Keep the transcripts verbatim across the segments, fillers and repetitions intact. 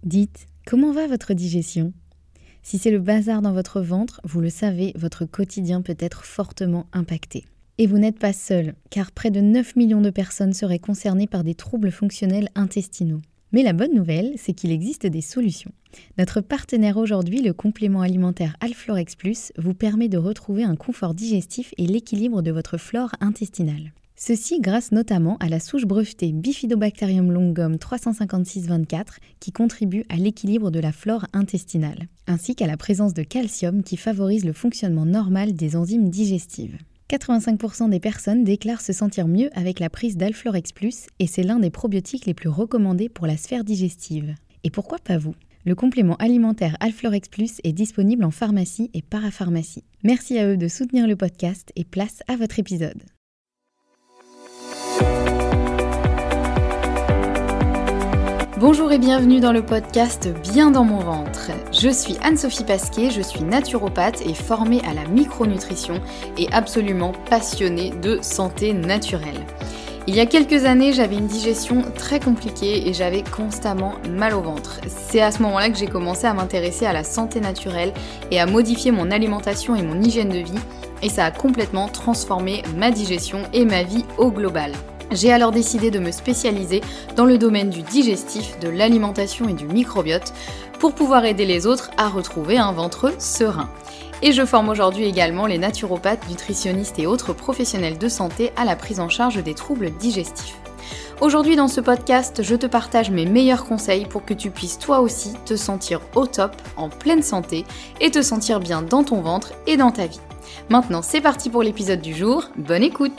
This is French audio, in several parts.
Dites, comment va votre digestion ? Si c'est le bazar dans votre ventre, vous le savez, votre quotidien peut être fortement impacté. Et vous n'êtes pas seul, car près de neuf millions de personnes seraient concernées par des troubles fonctionnels intestinaux. Mais la bonne nouvelle, c'est qu'il existe des solutions. Notre partenaire aujourd'hui, le complément alimentaire Alflorex Plus, vous permet de retrouver un confort digestif et l'équilibre de votre flore intestinale. Ceci grâce notamment à la souche brevetée Bifidobacterium longum trois cent cinquante-six vingt-quatre qui contribue à l'équilibre de la flore intestinale, ainsi qu'à la présence de calcium qui favorise le fonctionnement normal des enzymes digestives. quatre-vingt-cinq pour cent des personnes déclarent se sentir mieux avec la prise d'Alflorex Plus et c'est l'un des probiotiques les plus recommandés pour la sphère digestive. Et pourquoi pas vous ? Le complément alimentaire Alflorex Plus est disponible en pharmacie et parapharmacie. Merci à eux de soutenir le podcast et place à votre épisode. Bonjour et bienvenue dans le podcast Bien dans mon ventre. Je suis Anne-Sophie Pasquet, je suis naturopathe et formée à la micronutrition et absolument passionnée de santé naturelle. Il y a quelques années, j'avais une digestion très compliquée et j'avais constamment mal au ventre. C'est à ce moment-là que j'ai commencé à m'intéresser à la santé naturelle et à modifier mon alimentation et mon hygiène de vie et ça a complètement transformé ma digestion et ma vie au global. J'ai alors décidé de me spécialiser dans le domaine du digestif, de l'alimentation et du microbiote pour pouvoir aider les autres à retrouver un ventre serein. Et je forme aujourd'hui également les naturopathes, nutritionnistes et autres professionnels de santé à la prise en charge des troubles digestifs. Aujourd'hui dans ce podcast, je te partage mes meilleurs conseils pour que tu puisses toi aussi te sentir au top, en pleine santé et te sentir bien dans ton ventre et dans ta vie. Maintenant c'est parti pour l'épisode du jour, bonne écoute!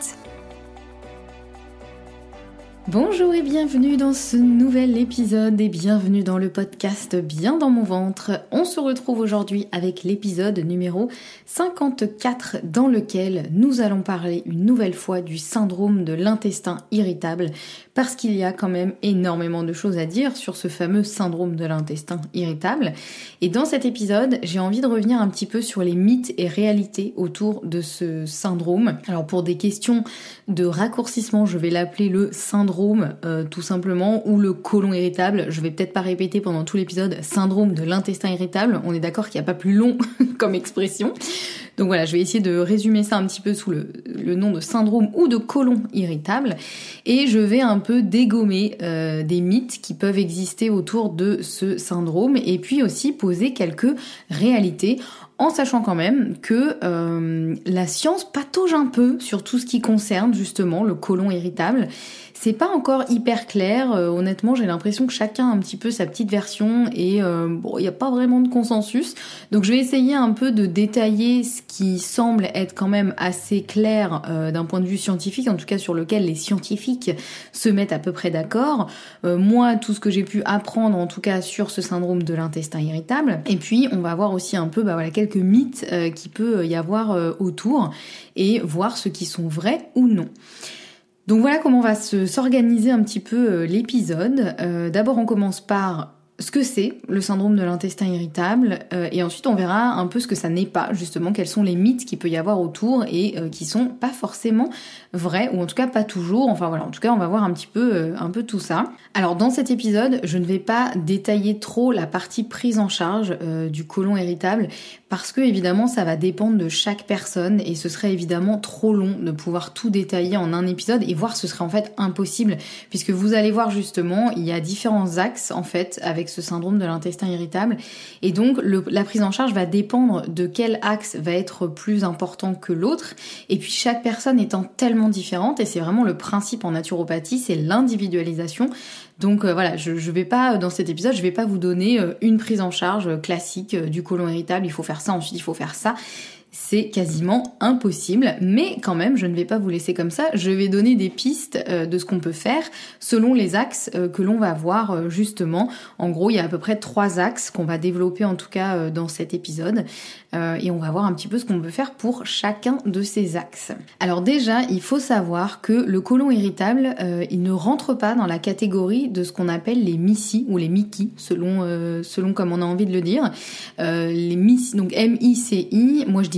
Bonjour et bienvenue dans ce nouvel épisode et bienvenue dans le podcast Bien dans mon ventre. On se retrouve aujourd'hui avec l'épisode numéro cinquante-quatre dans lequel nous allons parler une nouvelle fois du syndrome de l'intestin irritable parce qu'il y a quand même énormément de choses à dire sur ce fameux syndrome de l'intestin irritable. Et dans cet épisode, j'ai envie de revenir un petit peu sur les mythes et réalités autour de ce syndrome. Alors pour des questions de raccourcissement, je vais l'appeler le syndrome Euh, tout simplement, ou le côlon irritable. Je vais peut-être pas répéter pendant tout l'épisode syndrome de l'intestin irritable, on est d'accord qu'il n'y a pas plus long comme expression. Donc voilà, je vais essayer de résumer ça un petit peu sous le, le nom de syndrome ou de côlon irritable et je vais un peu dégommer euh, des mythes qui peuvent exister autour de ce syndrome et puis aussi poser quelques réalités en sachant quand même que euh, la science patauge un peu sur tout ce qui concerne justement le côlon irritable. C'est pas encore hyper clair, euh, honnêtement j'ai l'impression que chacun a un petit peu sa petite version et euh, bon, il n'y a pas vraiment de consensus. Donc je vais essayer un peu de détailler ce qui semble être quand même assez clair euh, d'un point de vue scientifique, en tout cas sur lequel les scientifiques se mettent à peu près d'accord. Euh, moi, tout ce que j'ai pu apprendre en tout cas sur ce syndrome de l'intestin irritable. Et puis on va voir aussi un peu bah, voilà, quelques mythes euh, qui peut y avoir euh, autour et voir ceux qui sont vrais ou non. Donc voilà comment va se, s'organiser un petit peu euh, l'épisode. Euh, d'abord on commence par ce que c'est le syndrome de l'intestin irritable euh, et ensuite on verra un peu ce que ça n'est pas, justement quels sont les mythes qu'il peut y avoir autour et euh, qui sont pas forcément vrais ou en tout cas pas toujours. Enfin voilà, en tout cas on va voir un petit peu euh, un peu tout ça. Alors dans cet épisode, je ne vais pas détailler trop la partie prise en charge euh, du côlon irritable parce que évidemment ça va dépendre de chaque personne et ce serait évidemment trop long de pouvoir tout détailler en un épisode et voir ce serait en fait impossible puisque vous allez voir justement il y a différents axes en fait avec ce syndrome de l'intestin irritable et donc le, la prise en charge va dépendre de quel axe va être plus important que l'autre et puis chaque personne étant tellement différente et c'est vraiment le principe en naturopathie, c'est l'individualisation. Donc euh, voilà, je, je vais pas, dans cet épisode, je vais pas vous donner euh, une prise en charge euh, classique euh, du côlon irritable, il faut faire ça, ensuite il faut faire ça. C'est quasiment impossible, mais quand même, je ne vais pas vous laisser comme ça. Je vais donner des pistes euh, de ce qu'on peut faire selon les axes euh, que l'on va voir euh, justement. En gros, il y a à peu près trois axes qu'on va développer en tout cas euh, dans cet épisode. Euh, et on va voir un petit peu ce qu'on peut faire pour chacun de ces axes. Alors déjà, il faut savoir que le côlon irritable, euh, il ne rentre pas dans la catégorie de ce qu'on appelle les M I C I ou les M I C I, selon, euh, selon comme on a envie de le dire. Euh, les M I C I, donc M I C I, moi je dis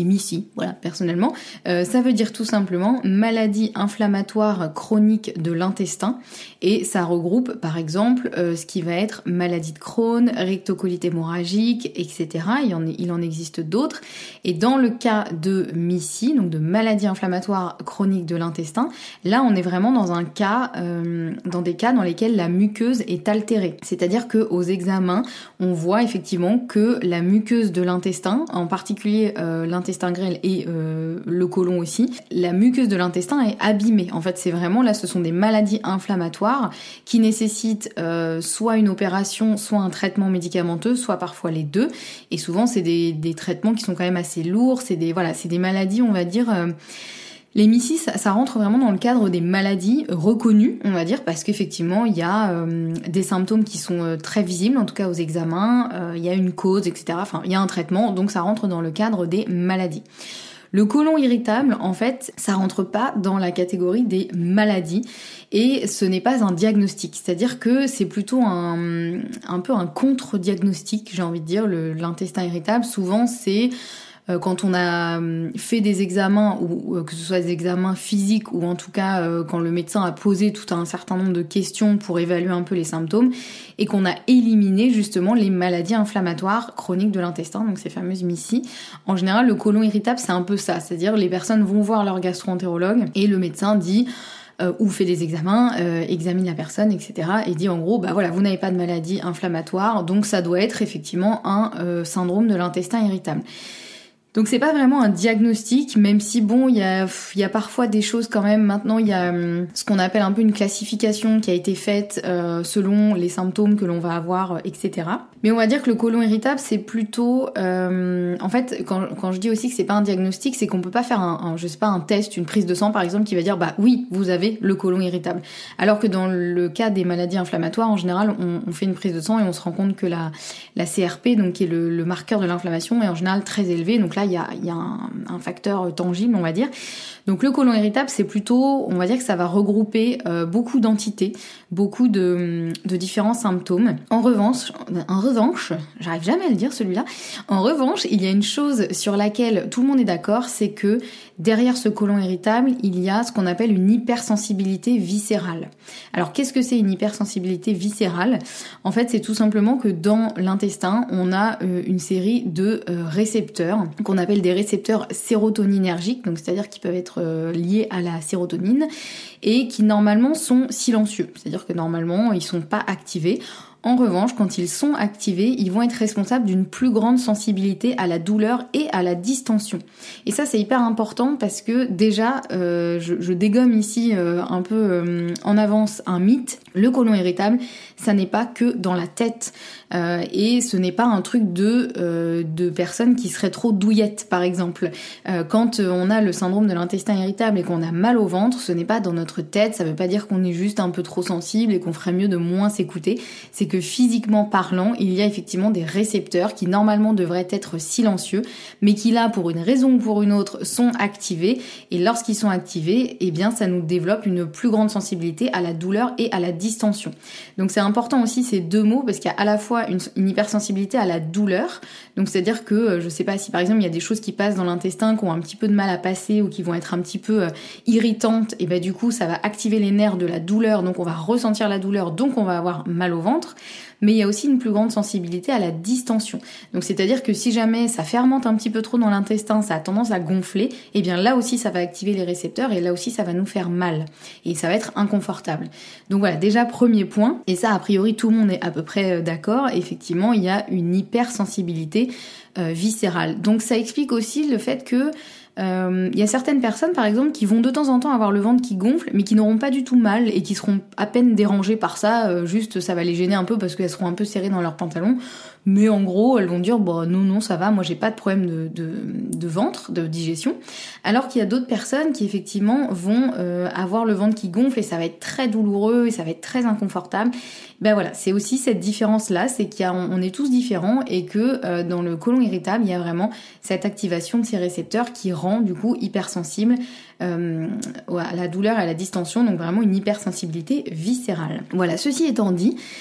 dis M I C I, voilà, personnellement. Euh, ça veut dire tout simplement maladie inflammatoire chronique de l'intestin, et ça regroupe par exemple euh, ce qui va être maladie de Crohn, rectocolite hémorragique, et cetera. Il en, il en existe d'autres. Et dans le cas de M I C I, donc de maladie inflammatoire chronique de l'intestin, là on est vraiment dans un cas, euh, dans des cas dans lesquels la muqueuse est altérée. C'est-à-dire que aux examens, on voit effectivement que la muqueuse de l'intestin, en particulier euh, l'intestin grêle et euh, le côlon aussi, la muqueuse de l'intestin est abîmée. En fait, c'est vraiment là, ce sont des maladies inflammatoires qui nécessitent euh, soit une opération, soit un traitement médicamenteux, soit parfois les deux. Et souvent, c'est des, des traitements qui sont quand même assez lourds. C'est des voilà, c'est des maladies, on va dire. Euh, Les M I C I, ça, ça rentre vraiment dans le cadre des maladies reconnues, on va dire, parce qu'effectivement, il y a euh, des symptômes qui sont euh, très visibles, en tout cas aux examens, euh, il y a une cause, et cetera. Enfin, il y a un traitement, donc ça rentre dans le cadre des maladies. Le côlon irritable, en fait, ça rentre pas dans la catégorie des maladies et ce n'est pas un diagnostic. C'est-à-dire que c'est plutôt un, un peu un contre-diagnostic, j'ai envie de dire. Le, l'intestin irritable, souvent, c'est euh, quand on a fait des examens, ou euh, que ce soit des examens physiques ou en tout cas euh, quand le médecin a posé tout un certain nombre de questions pour évaluer un peu les symptômes et qu'on a éliminé justement les maladies inflammatoires chroniques de l'intestin, donc ces fameuses M I C I. En général, le côlon irritable, c'est un peu ça, c'est-à-dire les personnes vont voir leur gastro-entérologue et le médecin dit euh, ou fait des examens, euh, examine la personne, et cetera et dit en gros, bah voilà, vous n'avez pas de maladie inflammatoire, donc ça doit être effectivement un euh, syndrome de l'intestin irritable. Donc c'est pas vraiment un diagnostic, même si bon, il y a, il y a parfois des choses quand même. Maintenant, il y a hum, ce qu'on appelle un peu une classification qui a été faite euh, selon les symptômes que l'on va avoir, et cetera. Mais on va dire que le côlon irritable, c'est plutôt... Euh, en fait, quand, quand je dis aussi que c'est pas un diagnostic, c'est qu'on peut pas faire un, un, je sais pas, un test, une prise de sang par exemple, qui va dire bah oui, vous avez le côlon irritable. Alors que dans le cas des maladies inflammatoires, en général, on, on fait une prise de sang et on se rend compte que la, la C R P, donc qui est le, le marqueur de l'inflammation, est en général très élevé. Donc là, il y a, il y a un, un facteur tangible, on va dire. Donc le côlon irritable, c'est plutôt, on va dire que ça va regrouper euh, beaucoup d'entités, beaucoup de, de différents symptômes. En revanche, en revanche, j'arrive jamais à le dire celui-là, en revanche, il y a une chose sur laquelle tout le monde est d'accord, c'est que derrière ce côlon irritable, il y a ce qu'on appelle une hypersensibilité viscérale. Alors qu'est-ce que c'est une hypersensibilité viscérale ? En fait, c'est tout simplement que dans l'intestin, on a euh, une série de euh, récepteurs qu'on appelle des récepteurs sérotoninergiques, donc c'est-à-dire qui peuvent être euh, liés à la sérotonine et qui normalement sont silencieux, c'est-à-dire que normalement ils sont pas activés. En revanche, quand ils sont activés, ils vont être responsables d'une plus grande sensibilité à la douleur et à la distension. Et ça, c'est hyper important parce que déjà, euh, je, je dégomme ici euh, un peu euh, en avance un mythe. Le côlon irritable, ça n'est pas que dans la tête. Euh, et ce n'est pas un truc de, euh, de personnes qui seraient trop douillettes, par exemple. Euh, quand on a le syndrome de l'intestin irritable et qu'on a mal au ventre, ce n'est pas dans notre tête, ça veut pas dire qu'on est juste un peu trop sensible et qu'on ferait mieux de moins s'écouter. C'est que physiquement parlant, il y a effectivement des récepteurs qui normalement devraient être silencieux, mais qui là, pour une raison ou pour une autre, sont activés. Et lorsqu'ils sont activés, eh bien, ça nous développe une plus grande sensibilité à la douleur et à la distension. Donc c'est important aussi ces deux mots parce qu'il y a à la fois Une, une hypersensibilité à la douleur, donc c'est-à-dire que je sais pas si par exemple il y a des choses qui passent dans l'intestin qui ont un petit peu de mal à passer ou qui vont être un petit peu euh, irritantes, et ben du coup ça va activer les nerfs de la douleur, donc on va ressentir la douleur, donc on va avoir mal au ventre. Mais il y a aussi une plus grande sensibilité à la distension. Donc c'est-à-dire que si jamais ça fermente un petit peu trop dans l'intestin, ça a tendance à gonfler, et bien là aussi ça va activer les récepteurs et là aussi ça va nous faire mal et ça va être inconfortable. Donc voilà, déjà premier point, et ça a priori tout le monde est à peu près d'accord, effectivement il y a une hypersensibilité euh, viscérale. Donc ça explique aussi le fait que il euh, y a certaines personnes par exemple qui vont de temps en temps avoir le ventre qui gonfle mais qui n'auront pas du tout mal et qui seront à peine dérangées par ça, euh, juste ça va les gêner un peu parce qu'elles seront un peu serrées dans leurs pantalons, mais en gros elles vont dire bon non non ça va, moi j'ai pas de problème de, de, de ventre, de digestion, alors qu'il y a d'autres personnes qui effectivement vont euh, avoir le ventre qui gonfle et ça va être très douloureux et ça va être très inconfortable. Ben voilà, c'est aussi cette différence là, c'est qu'on est tous différents et que euh, dans le côlon irritable il y a vraiment cette activation de ces récepteurs qui rend du coup hypersensible euh, à la douleur et à la distension, donc vraiment une hypersensibilité viscérale. Voilà, ceci étant dit,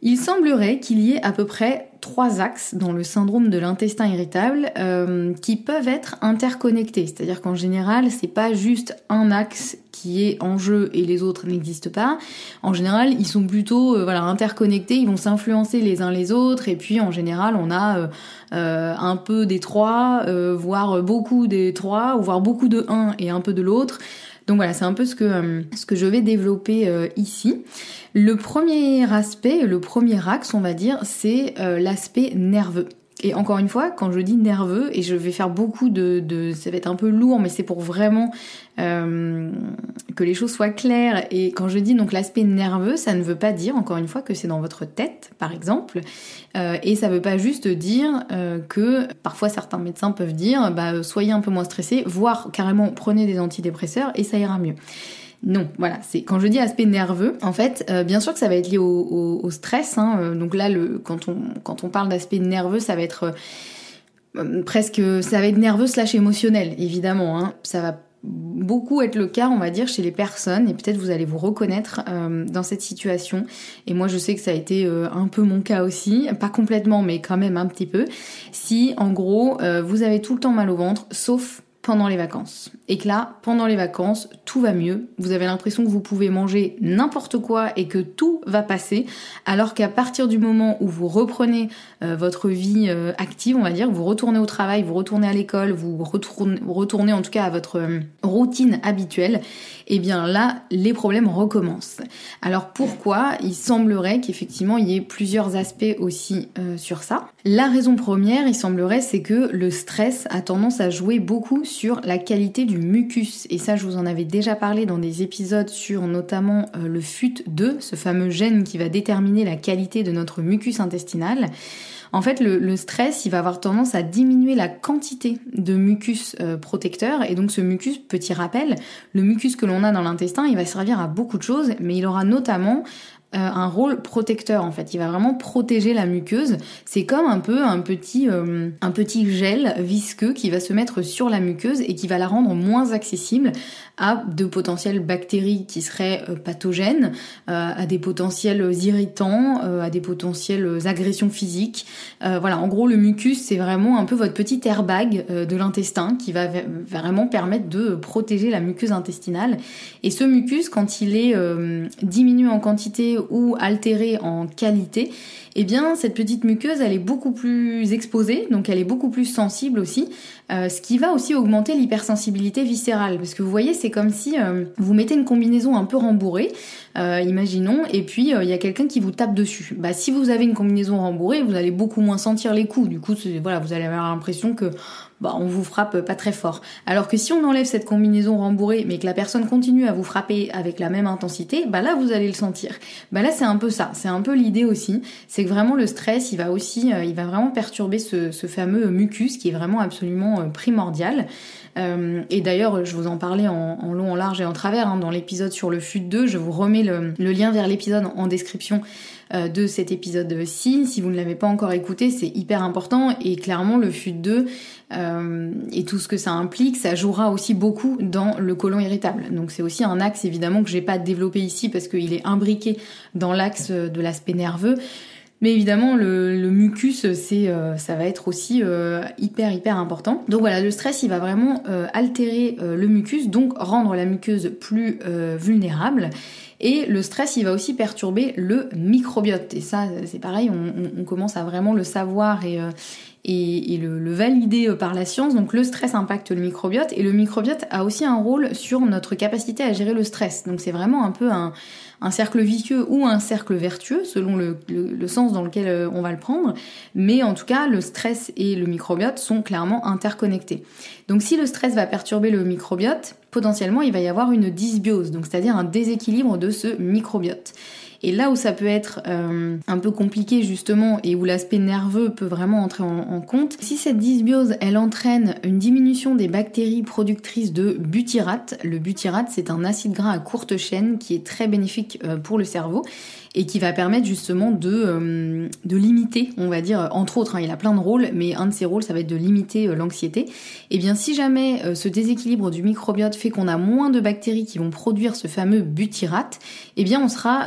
Il semblerait qu'il y ait à peu près trois axes dans le syndrome de l'intestin irritable euh, qui peuvent être interconnectés. C'est-à-dire qu'en général, c'est pas juste un axe qui est en jeu et les autres n'existent pas. En général, ils sont plutôt euh, voilà, interconnectés, ils vont s'influencer les uns les autres, et puis en général, on a euh, euh, un peu des trois, euh, voire beaucoup des trois, ou voire beaucoup de un et un peu de l'autre. Donc voilà, c'est un peu ce que, euh, ce que je vais développer euh, ici. Le premier aspect, le premier axe, on va dire, c'est euh, l'aspect nerveux. Et encore une fois, quand je dis nerveux, et je vais faire beaucoup de... de ça va être un peu lourd, mais c'est pour vraiment euh, que les choses soient claires. Et quand je dis donc l'aspect nerveux, ça ne veut pas dire, encore une fois, que c'est dans votre tête, par exemple. Euh, et ça veut pas juste dire euh, que, parfois certains médecins peuvent dire, bah, soyez un peu moins stressés, voire carrément prenez des antidépresseurs et ça ira mieux. Non, voilà, c'est quand je dis aspect nerveux, en fait, euh, bien sûr que ça va être lié au, au, au stress, hein, euh, donc là, le, quand on quand on parle d'aspect nerveux, ça va être euh, presque, ça va être nerveux slash émotionnel, évidemment, hein, ça va beaucoup être le cas, on va dire, chez les personnes, et peut-être vous allez vous reconnaître euh, dans cette situation, et moi je sais que ça a été euh, un peu mon cas aussi, pas complètement, mais quand même un petit peu, si en gros, euh, vous avez tout le temps mal au ventre, sauf pendant les vacances. Et que là, pendant les vacances, tout va mieux. Vous avez l'impression que vous pouvez manger n'importe quoi et que tout va passer, alors qu'à partir du moment où vous reprenez euh, votre vie euh, active, on va dire, vous retournez au travail, vous retournez à l'école, vous retournez, vous retournez en tout cas à votre euh, routine habituelle, et bien là, les problèmes recommencent. Alors pourquoi ? Il semblerait qu'effectivement, il y ait plusieurs aspects aussi euh, sur ça. La raison première, il semblerait, c'est que le stress a tendance à jouer beaucoup sur la qualité du mucus. Et ça, je vous en avais déjà parlé dans des épisodes sur notamment euh, le F U T deux, ce fameux gène qui va déterminer la qualité de notre mucus intestinal. En fait, le, le stress, il va avoir tendance à diminuer la quantité de mucus euh, protecteur. Et donc ce mucus, petit rappel, le mucus que l'on a dans l'intestin, il va servir à beaucoup de choses, mais il aura notamment Euh, un rôle protecteur en fait, il va vraiment protéger la muqueuse. C'est comme un peu un petit euh, un petit gel visqueux qui va se mettre sur la muqueuse et qui va la rendre moins accessible à de potentielles bactéries qui seraient euh, pathogènes, euh, à des potentiels irritants, euh, à des potentielles agressions physiques. Euh, voilà, en gros le mucus c'est vraiment un peu votre petit airbag euh, de l'intestin qui va v- vraiment permettre de protéger la muqueuse intestinale. Et ce mucus, quand il est euh, diminué en quantité ou altérée en qualité, eh bien cette petite muqueuse elle est beaucoup plus exposée, donc elle est beaucoup plus sensible aussi, euh, ce qui va aussi augmenter l'hypersensibilité viscérale, parce que vous voyez c'est comme si euh, vous mettez une combinaison un peu rembourrée, euh, imaginons, et puis il euh, y a quelqu'un qui vous tape dessus. Bah si vous avez une combinaison rembourrée, vous allez beaucoup moins sentir les coups, du coup c'est, voilà, vous allez avoir l'impression que bah, on vous frappe pas très fort. Alors que si on enlève cette combinaison rembourrée, mais que la personne continue à vous frapper avec la même intensité, bah là vous allez le sentir. Bah là c'est un peu ça, c'est un peu l'idée aussi, c'est que vraiment le stress, il va aussi, euh, il va vraiment perturber ce, ce fameux mucus qui est vraiment absolument euh, primordial. Euh, et d'ailleurs, je vous en parlais en, en long, en large et en travers hein, dans l'épisode sur le F U T deux, je vous remets le, le lien vers l'épisode en, en description euh, de cet épisode-ci. Si vous ne l'avez pas encore écouté, c'est hyper important et clairement le F U T deux euh, et tout ce que ça implique, ça jouera aussi beaucoup dans le côlon irritable. Donc c'est aussi un axe évidemment que j'ai pas développé ici parce qu'il est imbriqué dans l'axe de l'aspect nerveux. Mais évidemment, le, le mucus, c'est, euh, ça va être aussi euh, hyper hyper important. Donc voilà, le stress, il va vraiment euh, altérer euh, le mucus, donc rendre la muqueuse plus euh, vulnérable. Et le stress, il va aussi perturber le microbiote. Et ça, c'est pareil, on, on commence à vraiment le savoir et, euh, et, et le, le valider par la science. Donc le stress impacte le microbiote et le microbiote a aussi un rôle sur notre capacité à gérer le stress. Donc c'est vraiment un peu un... un cercle vicieux ou un cercle vertueux, selon le, le, le sens dans lequel on va le prendre. Mais en tout cas, le stress et le microbiote sont clairement interconnectés. Donc si le stress va perturber le microbiote, potentiellement il va y avoir une dysbiose, donc c'est-à-dire un déséquilibre de ce microbiote. Et là où ça peut être euh, un peu compliqué justement et où l'aspect nerveux peut vraiment entrer en, en compte, si cette dysbiose elle entraîne une diminution des bactéries productrices de butyrate, le butyrate c'est un acide gras à courte chaîne qui est très bénéfique euh, pour le cerveau et qui va permettre justement de, euh, de limiter, on va dire, entre autres, hein, il a plein de rôles, mais un de ses rôles ça va être de limiter euh, l'anxiété. Et bien si jamais euh, ce déséquilibre du microbiote fait qu'on a moins de bactéries qui vont produire ce fameux butyrate, et bien on sera euh, du coup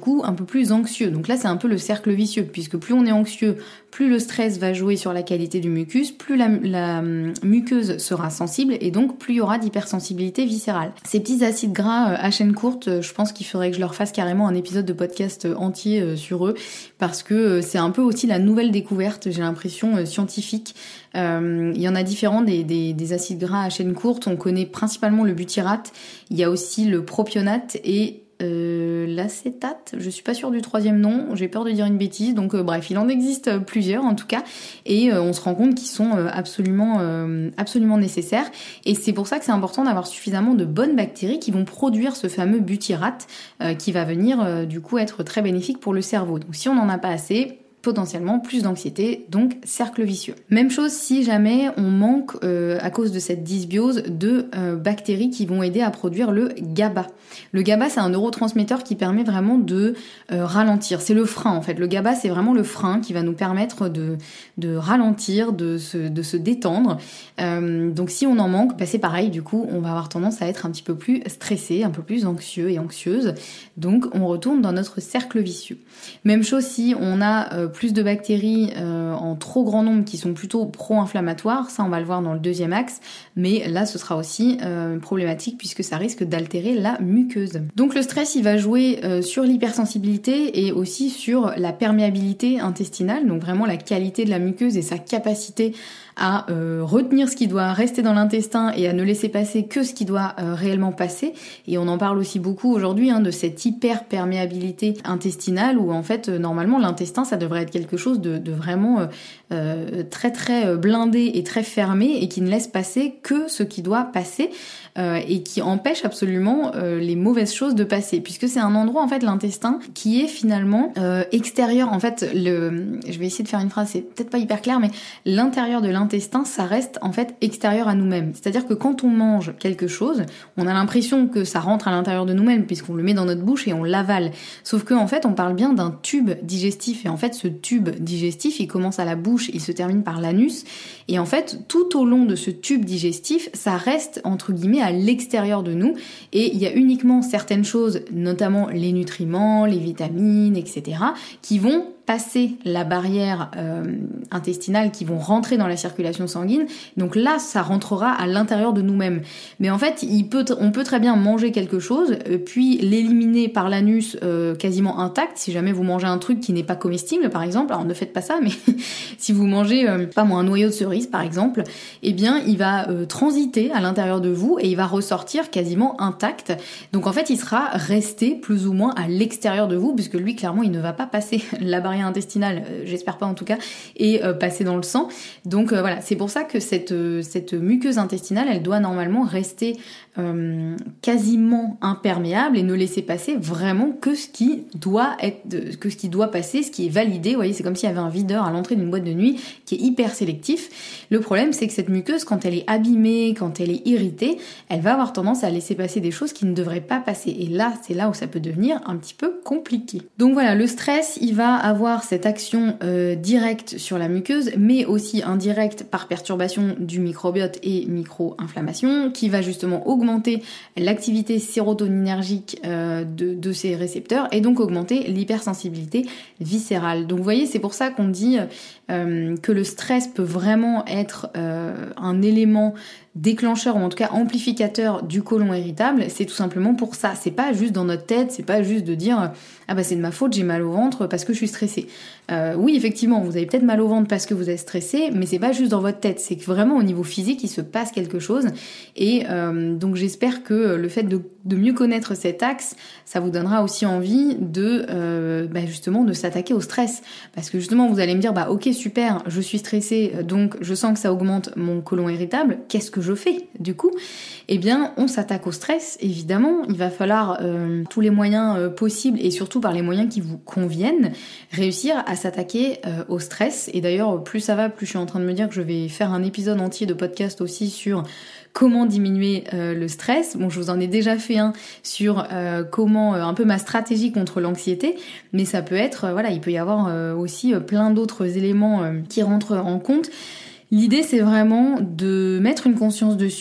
coup un peu plus anxieux. Donc là c'est un peu le cercle vicieux, puisque plus on est anxieux, plus le stress va jouer sur la qualité du mucus, plus la, la muqueuse sera sensible et donc plus il y aura d'hypersensibilité viscérale. Ces petits acides gras à chaîne courte, je pense qu'il faudrait que je leur fasse carrément un épisode de podcast entier sur eux, parce que c'est un peu aussi la nouvelle découverte, j'ai l'impression, scientifique. Euh, il y en a différents des, des, des acides gras à chaîne courte. On connaît principalement le butyrate, il y a aussi le propionate et Euh, l'acétate, je suis pas sûre du troisième nom, j'ai peur de dire une bêtise, donc euh, bref, il en existe plusieurs en tout cas, et euh, on se rend compte qu'ils sont euh, absolument, euh, absolument nécessaires, et c'est pour ça que c'est important d'avoir suffisamment de bonnes bactéries qui vont produire ce fameux butyrate euh, qui va venir euh, du coup être très bénéfique pour le cerveau. Donc si on n'en a pas assez, potentiellement plus d'anxiété, donc cercle vicieux. Même chose si jamais on manque, euh, à cause de cette dysbiose, de euh, bactéries qui vont aider à produire le GABA. Le GABA, c'est un neurotransmetteur qui permet vraiment de euh, ralentir. C'est le frein en fait. Le GABA, c'est vraiment le frein qui va nous permettre de, de ralentir, de se, de se détendre. Euh, donc si on en manque, bah, c'est pareil, du coup, on va avoir tendance à être un petit peu plus stressé, un peu plus anxieux et anxieuse. Donc on retourne dans notre cercle vicieux. Même chose si on a euh, plus de bactéries euh, en trop grand nombre qui sont plutôt pro-inflammatoires, ça on va le voir dans le deuxième axe, mais là ce sera aussi euh, problématique puisque ça risque d'altérer la muqueuse. Donc le stress il va jouer euh, sur l'hypersensibilité et aussi sur la perméabilité intestinale, donc vraiment la qualité de la muqueuse et sa capacité à euh, retenir ce qui doit rester dans l'intestin et à ne laisser passer que ce qui doit euh, réellement passer. Et on en parle aussi beaucoup aujourd'hui hein, de cette hyperperméabilité intestinale où en fait euh, normalement l'intestin ça devrait être quelque chose de, de vraiment euh, euh, très très blindé et très fermé et qui ne laisse passer que ce qui doit passer euh, et qui empêche absolument euh, les mauvaises choses de passer, puisque c'est un endroit en fait l'intestin qui est finalement euh, extérieur. En fait, le, je vais essayer de faire une phrase, c'est peut-être pas hyper clair, mais l'intérieur de l'intestin L'intestin, ça reste en fait extérieur à nous-mêmes. C'est-à-dire que quand on mange quelque chose, on a l'impression que ça rentre à l'intérieur de nous-mêmes puisqu'on le met dans notre bouche et on l'avale. Sauf que en fait, on parle bien d'un tube digestif et en fait, ce tube digestif, il commence à la bouche, il se termine par l'anus et en fait, tout au long de ce tube digestif, ça reste entre guillemets à l'extérieur de nous et il y a uniquement certaines choses, notamment les nutriments, les vitamines, et cetera, qui vont passer la barrière euh, intestinale, qui vont rentrer dans la circulation sanguine. Donc là, ça rentrera à l'intérieur de nous-mêmes. Mais en fait, il peut, on peut très bien manger quelque chose, euh, puis l'éliminer par l'anus euh, quasiment intact. Si jamais vous mangez un truc qui n'est pas comestible, par exemple, alors ne faites pas ça, mais si vous mangez, euh, pas moi, un noyau de cerise, par exemple, eh bien, il va euh, transiter à l'intérieur de vous et il va ressortir quasiment intact. Donc en fait, il sera resté plus ou moins à l'extérieur de vous, puisque lui, clairement, il ne va pas passer la barrière intestinale, euh, j'espère pas en tout cas, et euh, passer dans le sang. Donc euh, voilà, c'est pour ça que cette, euh, cette muqueuse intestinale, elle doit normalement rester euh, quasiment imperméable et ne laisser passer vraiment que ce qui doit être, que ce qui doit passer, ce qui est validé. Vous voyez, c'est comme s'il y avait un videur à l'entrée d'une boîte de nuit qui est hyper sélectif. Le problème, c'est que cette muqueuse, quand elle est abîmée, quand elle est irritée, elle va avoir tendance à laisser passer des choses qui ne devraient pas passer. Et là, c'est là où ça peut devenir un petit peu compliqué. Donc voilà, le stress, il va avoir cette action euh, directe sur la muqueuse, mais aussi indirecte par perturbation du microbiote et micro-inflammation, qui va justement augmenter l'activité sérotoninergique euh, de, de ces récepteurs et donc augmenter l'hypersensibilité viscérale. Donc vous voyez, c'est pour ça qu'on dit euh, que le stress peut vraiment être euh, un élément déclencheur ou en tout cas amplificateur du côlon irritable. C'est tout simplement pour ça. C'est pas juste dans notre tête, c'est pas juste de dire ah bah c'est de ma faute, j'ai mal au ventre parce que je suis stressée. Euh, oui, effectivement, vous avez peut-être mal au ventre parce que vous êtes stressé, mais c'est pas juste dans votre tête, c'est que vraiment au niveau physique, il se passe quelque chose. Et euh, donc j'espère que le fait de, de mieux connaître cet axe, ça vous donnera aussi envie de euh, bah justement de s'attaquer au stress. Parce que justement, vous allez me dire, bah ok, super, je suis stressée, donc je sens que ça augmente mon côlon irritable, qu'est-ce que je fais du coup? Eh bien, on s'attaque au stress, évidemment. Il va falloir euh, tous les moyens euh, possibles et surtout par les moyens qui vous conviennent, réussir à s'attaquer euh, au stress. Et d'ailleurs, plus ça va, plus je suis en train de me dire que je vais faire un épisode entier de podcast aussi sur comment diminuer euh, le stress. Bon, je vous en ai déjà fait un sur euh, comment, euh, un peu ma stratégie contre l'anxiété, mais ça peut être, euh, voilà, il peut y avoir euh, aussi euh, plein d'autres éléments euh, qui rentrent en compte. L'idée, c'est vraiment de mettre une conscience dessus,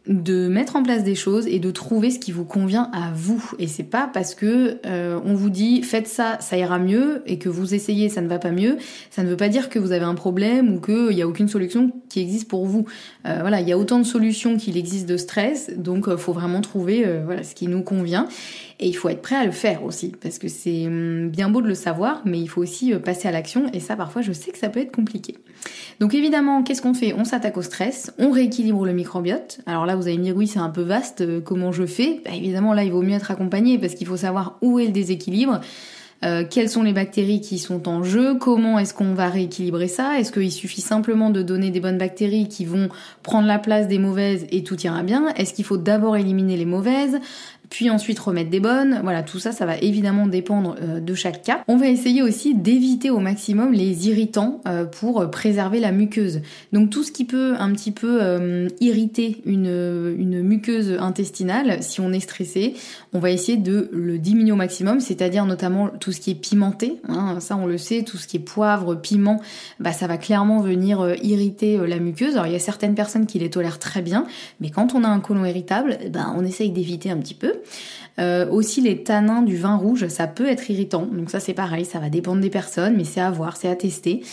de mettre en place des choses et de trouver ce qui vous convient à vous. Et c'est pas parce que euh, on vous dit faites ça, ça ira mieux, et que vous essayez, ça ne va pas mieux, ça ne veut pas dire que vous avez un problème ou qu'il y a aucune solution qui existe pour vous. Euh, voilà, il y a autant de solutions qu'il existe de stress, donc euh, faut vraiment trouver euh, voilà ce qui nous convient. Et il faut être prêt à le faire aussi, parce que c'est bien beau de le savoir, mais il faut aussi passer à l'action, et ça parfois je sais que ça peut être compliqué. Donc évidemment, qu'est-ce qu'on fait ? On s'attaque au stress, on rééquilibre le microbiote. Alors là vous allez me dire oui c'est un peu vaste, comment je fais ? Bah, évidemment là il vaut mieux être accompagné, parce qu'il faut savoir où est le déséquilibre, euh, quelles sont les bactéries qui sont en jeu, comment est-ce qu'on va rééquilibrer ça, est-ce qu'il suffit simplement de donner des bonnes bactéries qui vont prendre la place des mauvaises et tout ira bien ? Est-ce qu'il faut d'abord éliminer les mauvaises ? Puis ensuite remettre des bonnes, voilà, tout ça, ça va évidemment dépendre euh, de chaque cas. On va essayer aussi d'éviter au maximum les irritants euh, pour préserver la muqueuse. Donc tout ce qui peut un petit peu euh, irriter une, une muqueuse intestinale, si on est stressé, on va essayer de le diminuer au maximum, c'est-à-dire notamment tout ce qui est pimenté, hein, ça on le sait, tout ce qui est poivre, piment, bah ça va clairement venir euh, irriter euh, la muqueuse. Alors il y a certaines personnes qui les tolèrent très bien, mais quand on a un côlon irritable, bah, on essaye d'éviter un petit peu. Euh, aussi les tanins du vin rouge, ça peut être irritant, donc ça c'est pareil, ça va dépendre des personnes, mais c'est à voir, c'est à tester.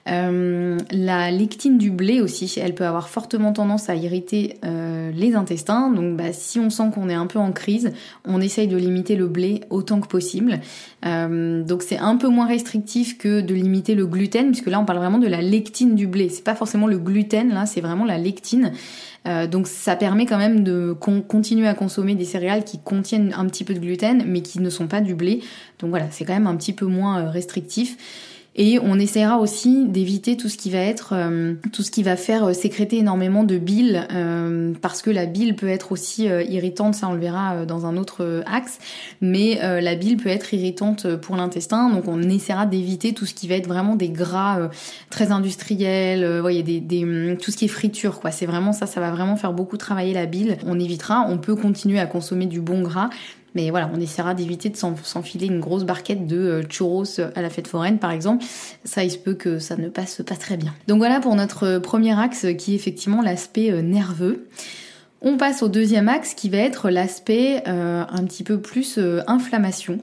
Euh, la lectine du blé aussi, elle peut avoir fortement tendance à irriter euh, les intestins, donc bah, si on sent qu'on est un peu en crise, on essaye de limiter le blé autant que possible. Euh, donc c'est un peu moins restrictif que de limiter le gluten, puisque là on parle vraiment de la lectine du blé, c'est pas forcément le gluten, là c'est vraiment la lectine. Euh, donc ça permet quand même de con- continuer à consommer des céréales qui contiennent un petit peu de gluten mais qui ne sont pas du blé. Donc voilà, c'est quand même un petit peu moins euh, restrictif. Et on essaiera aussi d'éviter tout ce qui va être, euh, tout ce qui va faire euh, sécréter énormément de bile, euh, parce que la bile peut être aussi euh, irritante, ça on le verra euh, dans un autre euh, axe, mais euh, la bile peut être irritante pour l'intestin, donc on essaiera d'éviter tout ce qui va être vraiment des gras euh, très industriels, euh, voyez, des, des, tout ce qui est friture, quoi. C'est vraiment ça, ça va vraiment faire beaucoup travailler la bile. On évitera, on peut continuer à consommer du bon gras, mais voilà, on essaiera d'éviter de s'enfiler une grosse barquette de euh, churros à la fête foraine, par exemple. Ça, il se peut que ça ne passe pas très bien. Donc voilà pour notre premier axe qui est effectivement l'aspect euh, nerveux. On passe au deuxième axe qui va être l'aspect euh, un petit peu plus euh, inflammation.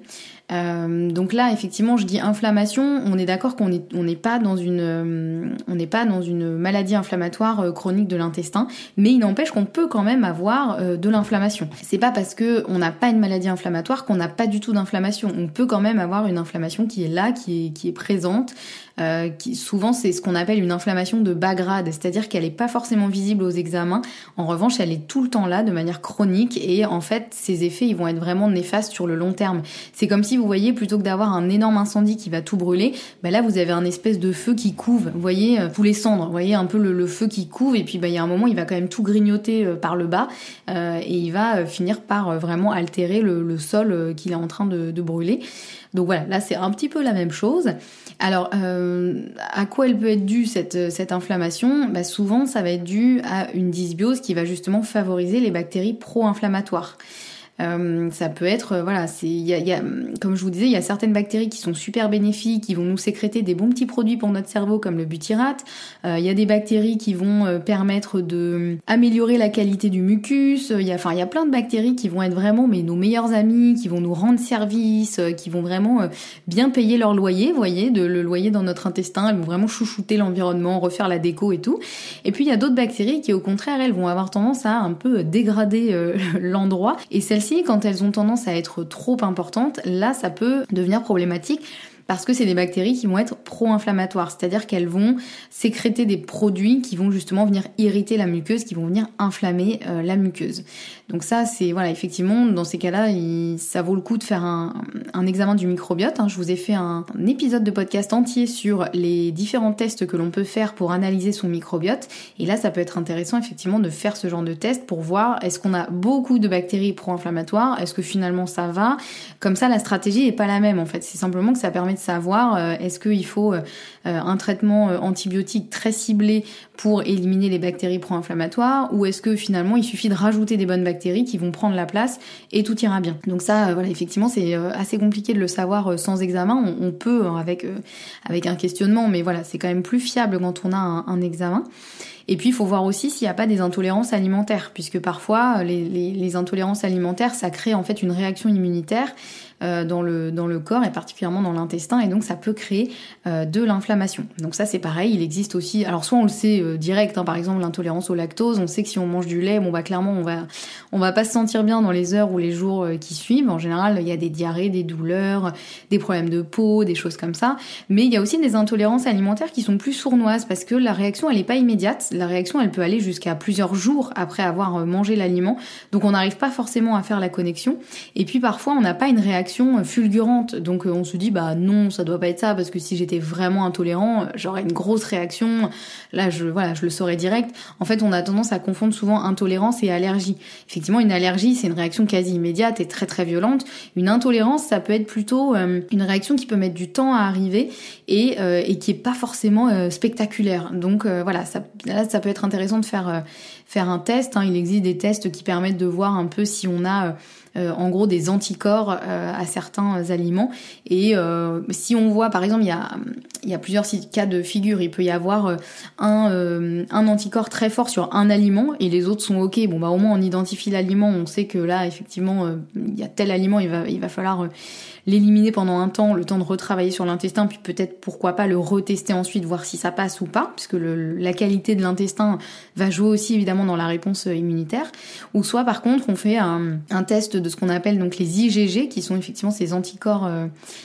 Euh, donc là, effectivement, je dis inflammation. On est d'accord qu'on est, on n'est pas dans une, euh, on n'est pas dans une maladie inflammatoire euh, chronique de l'intestin, mais il n'empêche qu'on peut quand même avoir euh, de l'inflammation. C'est pas parce que on n'a pas une maladie inflammatoire qu'on n'a pas du tout d'inflammation. On peut quand même avoir une inflammation qui est là, qui est, qui est présente. Euh, qui, souvent, c'est ce qu'on appelle une inflammation de bas grade, c'est-à-dire qu'elle n'est pas forcément visible aux examens. En revanche, elle est tout le temps là, de manière chronique, et en fait, ses effets, ils vont être vraiment néfastes sur le long terme. C'est comme si, vous voyez, plutôt que d'avoir un énorme incendie qui va tout brûler, bah là, vous avez un espèce de feu qui couve, vous voyez, euh, tous les cendres, vous voyez, un peu le, le feu qui couve, et puis bah, il y a un moment, il va quand même tout grignoter euh, par le bas, euh, et il va euh, finir par euh, vraiment altérer le, le sol euh, qu'il est en train de, de brûler. Donc voilà, là c'est un petit peu la même chose. Alors, euh, à quoi elle peut être due cette, cette inflammation ? Bah, souvent, ça va être dû à une dysbiose qui va justement favoriser les bactéries pro-inflammatoires. Euh, ça peut être, euh, voilà, c'est, y a, y a, comme je vous disais, il y a certaines bactéries qui sont super bénéfiques, qui vont nous sécréter des bons petits produits pour notre cerveau, comme le butyrate. Il euh, y a des bactéries qui vont euh, permettre de améliorer la qualité du mucus. Il y a, enfin, il y a plein de bactéries qui vont être vraiment, mais nos meilleurs amis, qui vont nous rendre service, euh, qui vont vraiment euh, bien payer leur loyer, vous voyez, de le loyer dans notre intestin. Elles vont vraiment chouchouter l'environnement, refaire la déco et tout. Et puis il y a d'autres bactéries qui, au contraire, elles vont avoir tendance à un peu dégrader euh, l'endroit. Et celles-ci, quand elles ont tendance à être trop importantes, là ça peut devenir problématique parce que c'est des bactéries qui vont être pro-inflammatoires, c'est-à-dire qu'elles vont sécréter des produits qui vont justement venir irriter la muqueuse, qui vont venir inflammer euh, la muqueuse. Donc ça, c'est, voilà, effectivement, dans ces cas-là, il, ça vaut le coup de faire un, un examen du microbiote. Hein. Je vous ai fait un, un épisode de podcast entier sur les différents tests que l'on peut faire pour analyser son microbiote. Et là, ça peut être intéressant, effectivement, de faire ce genre de test pour voir est-ce qu'on a beaucoup de bactéries pro-inflammatoires, est-ce que finalement ça va. Comme ça, la stratégie n'est pas la même, en fait. C'est simplement que ça permet de savoir euh, est-ce qu'il faut euh, un traitement euh, antibiotique très ciblé pour éliminer les bactéries pro-inflammatoires, ou est-ce que finalement il suffit de rajouter des bonnes bactéries qui vont prendre la place et tout ira bien. Donc ça, euh, voilà, effectivement, c'est euh, assez compliqué de le savoir euh, sans examen. On, on peut euh, avec euh, avec un questionnement, mais voilà, c'est quand même plus fiable quand on a un, un examen. Et puis il faut voir aussi s'il n'y a pas des intolérances alimentaires, puisque parfois les, les, les intolérances alimentaires, ça crée en fait une réaction immunitaire Euh, dans le dans le corps et particulièrement dans l'intestin, et donc ça peut créer euh, de l'inflammation. Donc ça c'est pareil, il existe aussi, alors soit on le sait euh, direct, hein, par exemple l'intolérance au lactose, on sait que si on mange du lait, bon bah clairement on va on va pas se sentir bien dans les heures ou les jours euh, qui suivent. En général il y a des diarrhées, des douleurs, des problèmes de peau, des choses comme ça. Mais il y a aussi des intolérances alimentaires qui sont plus sournoises, parce que la réaction elle est pas immédiate, la réaction elle peut aller jusqu'à plusieurs jours après avoir mangé l'aliment, donc on n'arrive pas forcément à faire la connexion. Et puis parfois on n'a pas une réaction fulgurante, donc on se dit bah non, ça doit pas être ça, parce que si j'étais vraiment intolérant, j'aurais une grosse réaction, là je voilà je le saurais direct. En fait on a tendance à confondre souvent intolérance et allergie. Effectivement une allergie c'est une réaction quasi immédiate et très très violente. Une intolérance ça peut être plutôt euh, une réaction qui peut mettre du temps à arriver et, euh, et qui est pas forcément euh, spectaculaire. Donc euh, voilà, ça, là ça peut être intéressant de faire euh, faire un test, hein. Il existe des tests qui permettent de voir un peu si on a euh, Euh, en gros des anticorps euh, à certains aliments, et euh, si on voit par exemple il y a, il y a plusieurs cas de figure, il peut y avoir euh, un, euh, un anticorps très fort sur un aliment et les autres sont ok, bon bah au moins on identifie l'aliment, on sait que là effectivement euh, il y a tel aliment, il va, il va falloir euh, l'éliminer pendant un temps, le temps de retravailler sur l'intestin, puis peut-être pourquoi pas le retester ensuite, voir si ça passe ou pas, puisque le, la qualité de l'intestin va jouer aussi évidemment dans la réponse immunitaire. Ou soit par contre on fait un, un test de ce qu'on appelle donc les I G G, qui sont effectivement ces anticorps euh,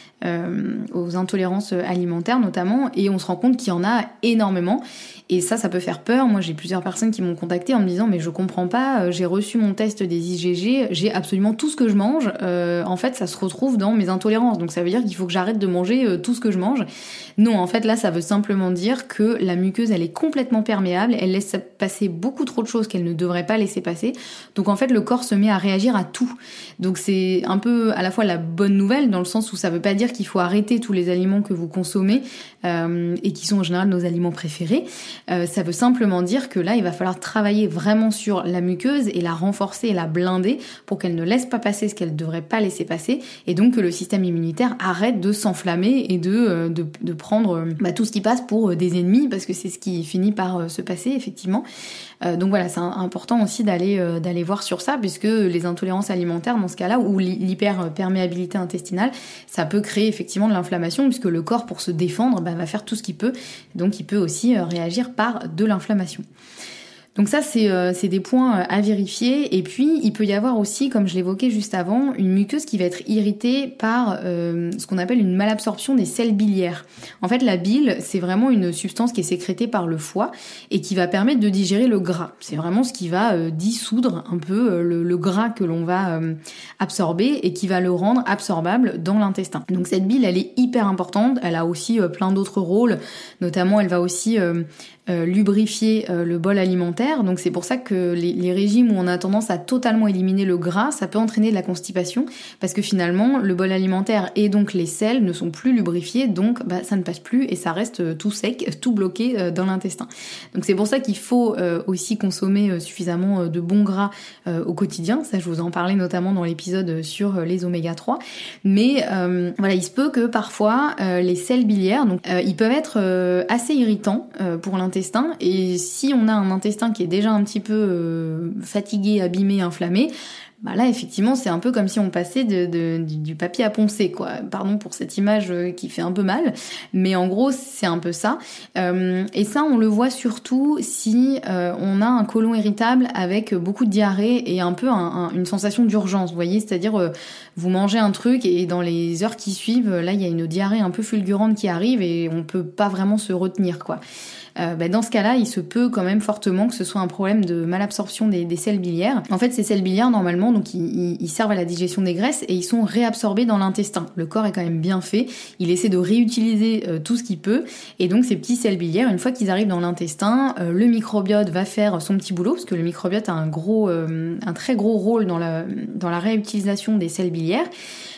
euh, aux intolérances alimentaires notamment, et on se rend compte qu'il y en a énormément. Et ça, ça peut faire peur. Moi, j'ai plusieurs personnes qui m'ont contacté en me disant « mais je comprends pas, j'ai reçu mon test des I G G, j'ai absolument tout ce que je mange. Euh, en fait, ça se retrouve dans mes intolérances. Donc ça veut dire qu'il faut que j'arrête de manger euh, tout ce que je mange. » Non, en fait, là, ça veut simplement dire que la muqueuse, elle est complètement perméable. Elle laisse passer beaucoup trop de choses qu'elle ne devrait pas laisser passer. Donc en fait, le corps se met à réagir à tout. Donc c'est un peu à la fois la bonne nouvelle, dans le sens où ça veut pas dire qu'il faut arrêter tous les aliments que vous consommez euh, et qui sont en général nos aliments préférés. Euh, ça veut simplement dire que là, il va falloir travailler vraiment sur la muqueuse et la renforcer et la blinder pour qu'elle ne laisse pas passer ce qu'elle ne devrait pas laisser passer, et donc que le système immunitaire arrête de s'enflammer et de, de, de prendre bah, tout ce qui passe pour des ennemis, parce que c'est ce qui finit par se passer effectivement. Euh, donc voilà, c'est important aussi d'aller, euh, d'aller voir sur ça, puisque les intolérances alimentaires dans ce cas-là, ou l'hyperperméabilité intestinale, ça peut créer effectivement de l'inflammation, puisque le corps, pour se défendre, bah, va faire tout ce qu'il peut, donc il peut aussi euh, réagir par de l'inflammation. Donc ça, c'est, euh, c'est des points à vérifier. Et puis, il peut y avoir aussi, comme je l'évoquais juste avant, une muqueuse qui va être irritée par euh, ce qu'on appelle une malabsorption des sels biliaires. En fait, la bile, c'est vraiment une substance qui est sécrétée par le foie et qui va permettre de digérer le gras. C'est vraiment ce qui va euh, dissoudre un peu euh, le, le gras que l'on va euh, absorber et qui va le rendre absorbable dans l'intestin. Donc cette bile, elle est hyper importante. Elle a aussi euh, plein d'autres rôles. Notamment, elle va aussi... Euh, Euh, lubrifier euh, le bol alimentaire. Donc c'est pour ça que les, les régimes où on a tendance à totalement éliminer le gras, ça peut entraîner de la constipation, parce que finalement le bol alimentaire et donc les selles ne sont plus lubrifiés, donc bah, ça ne passe plus et ça reste euh, tout sec, tout bloqué euh, dans l'intestin. Donc c'est pour ça qu'il faut euh, aussi consommer euh, suffisamment euh, de bons gras euh, au quotidien. Ça, je vous en parlais notamment dans l'épisode sur euh, les oméga trois. Mais euh, voilà, il se peut que parfois euh, les sels biliaires, donc euh, ils peuvent être euh, assez irritants euh, pour l'intestin. Et si on a un intestin qui est déjà un petit peu euh, fatigué, abîmé, inflammé, bah là effectivement c'est un peu comme si on passait de, de, du, du papier à poncer, quoi. Pardon pour cette image qui fait un peu mal, mais en gros c'est un peu ça. Euh, et ça on le voit surtout si euh, on a un côlon irritable avec beaucoup de diarrhée et un peu un, un, une sensation d'urgence, vous voyez, c'est-à-dire euh, vous mangez un truc et dans les heures qui suivent, là il y a une diarrhée un peu fulgurante qui arrive et on peut pas vraiment se retenir, quoi. Euh, bah dans ce cas-là, il se peut quand même fortement que ce soit un problème de malabsorption des, des sels biliaires. En fait, ces sels biliaires, normalement, donc ils, ils servent à la digestion des graisses et ils sont réabsorbés dans l'intestin. Le corps est quand même bien fait. Il essaie de réutiliser euh, tout ce qu'il peut. Et donc, ces petits sels biliaires, une fois qu'ils arrivent dans l'intestin, euh, le microbiote va faire son petit boulot, parce que le microbiote a un gros, euh, un très gros rôle dans la, dans la réutilisation des sels biliaires.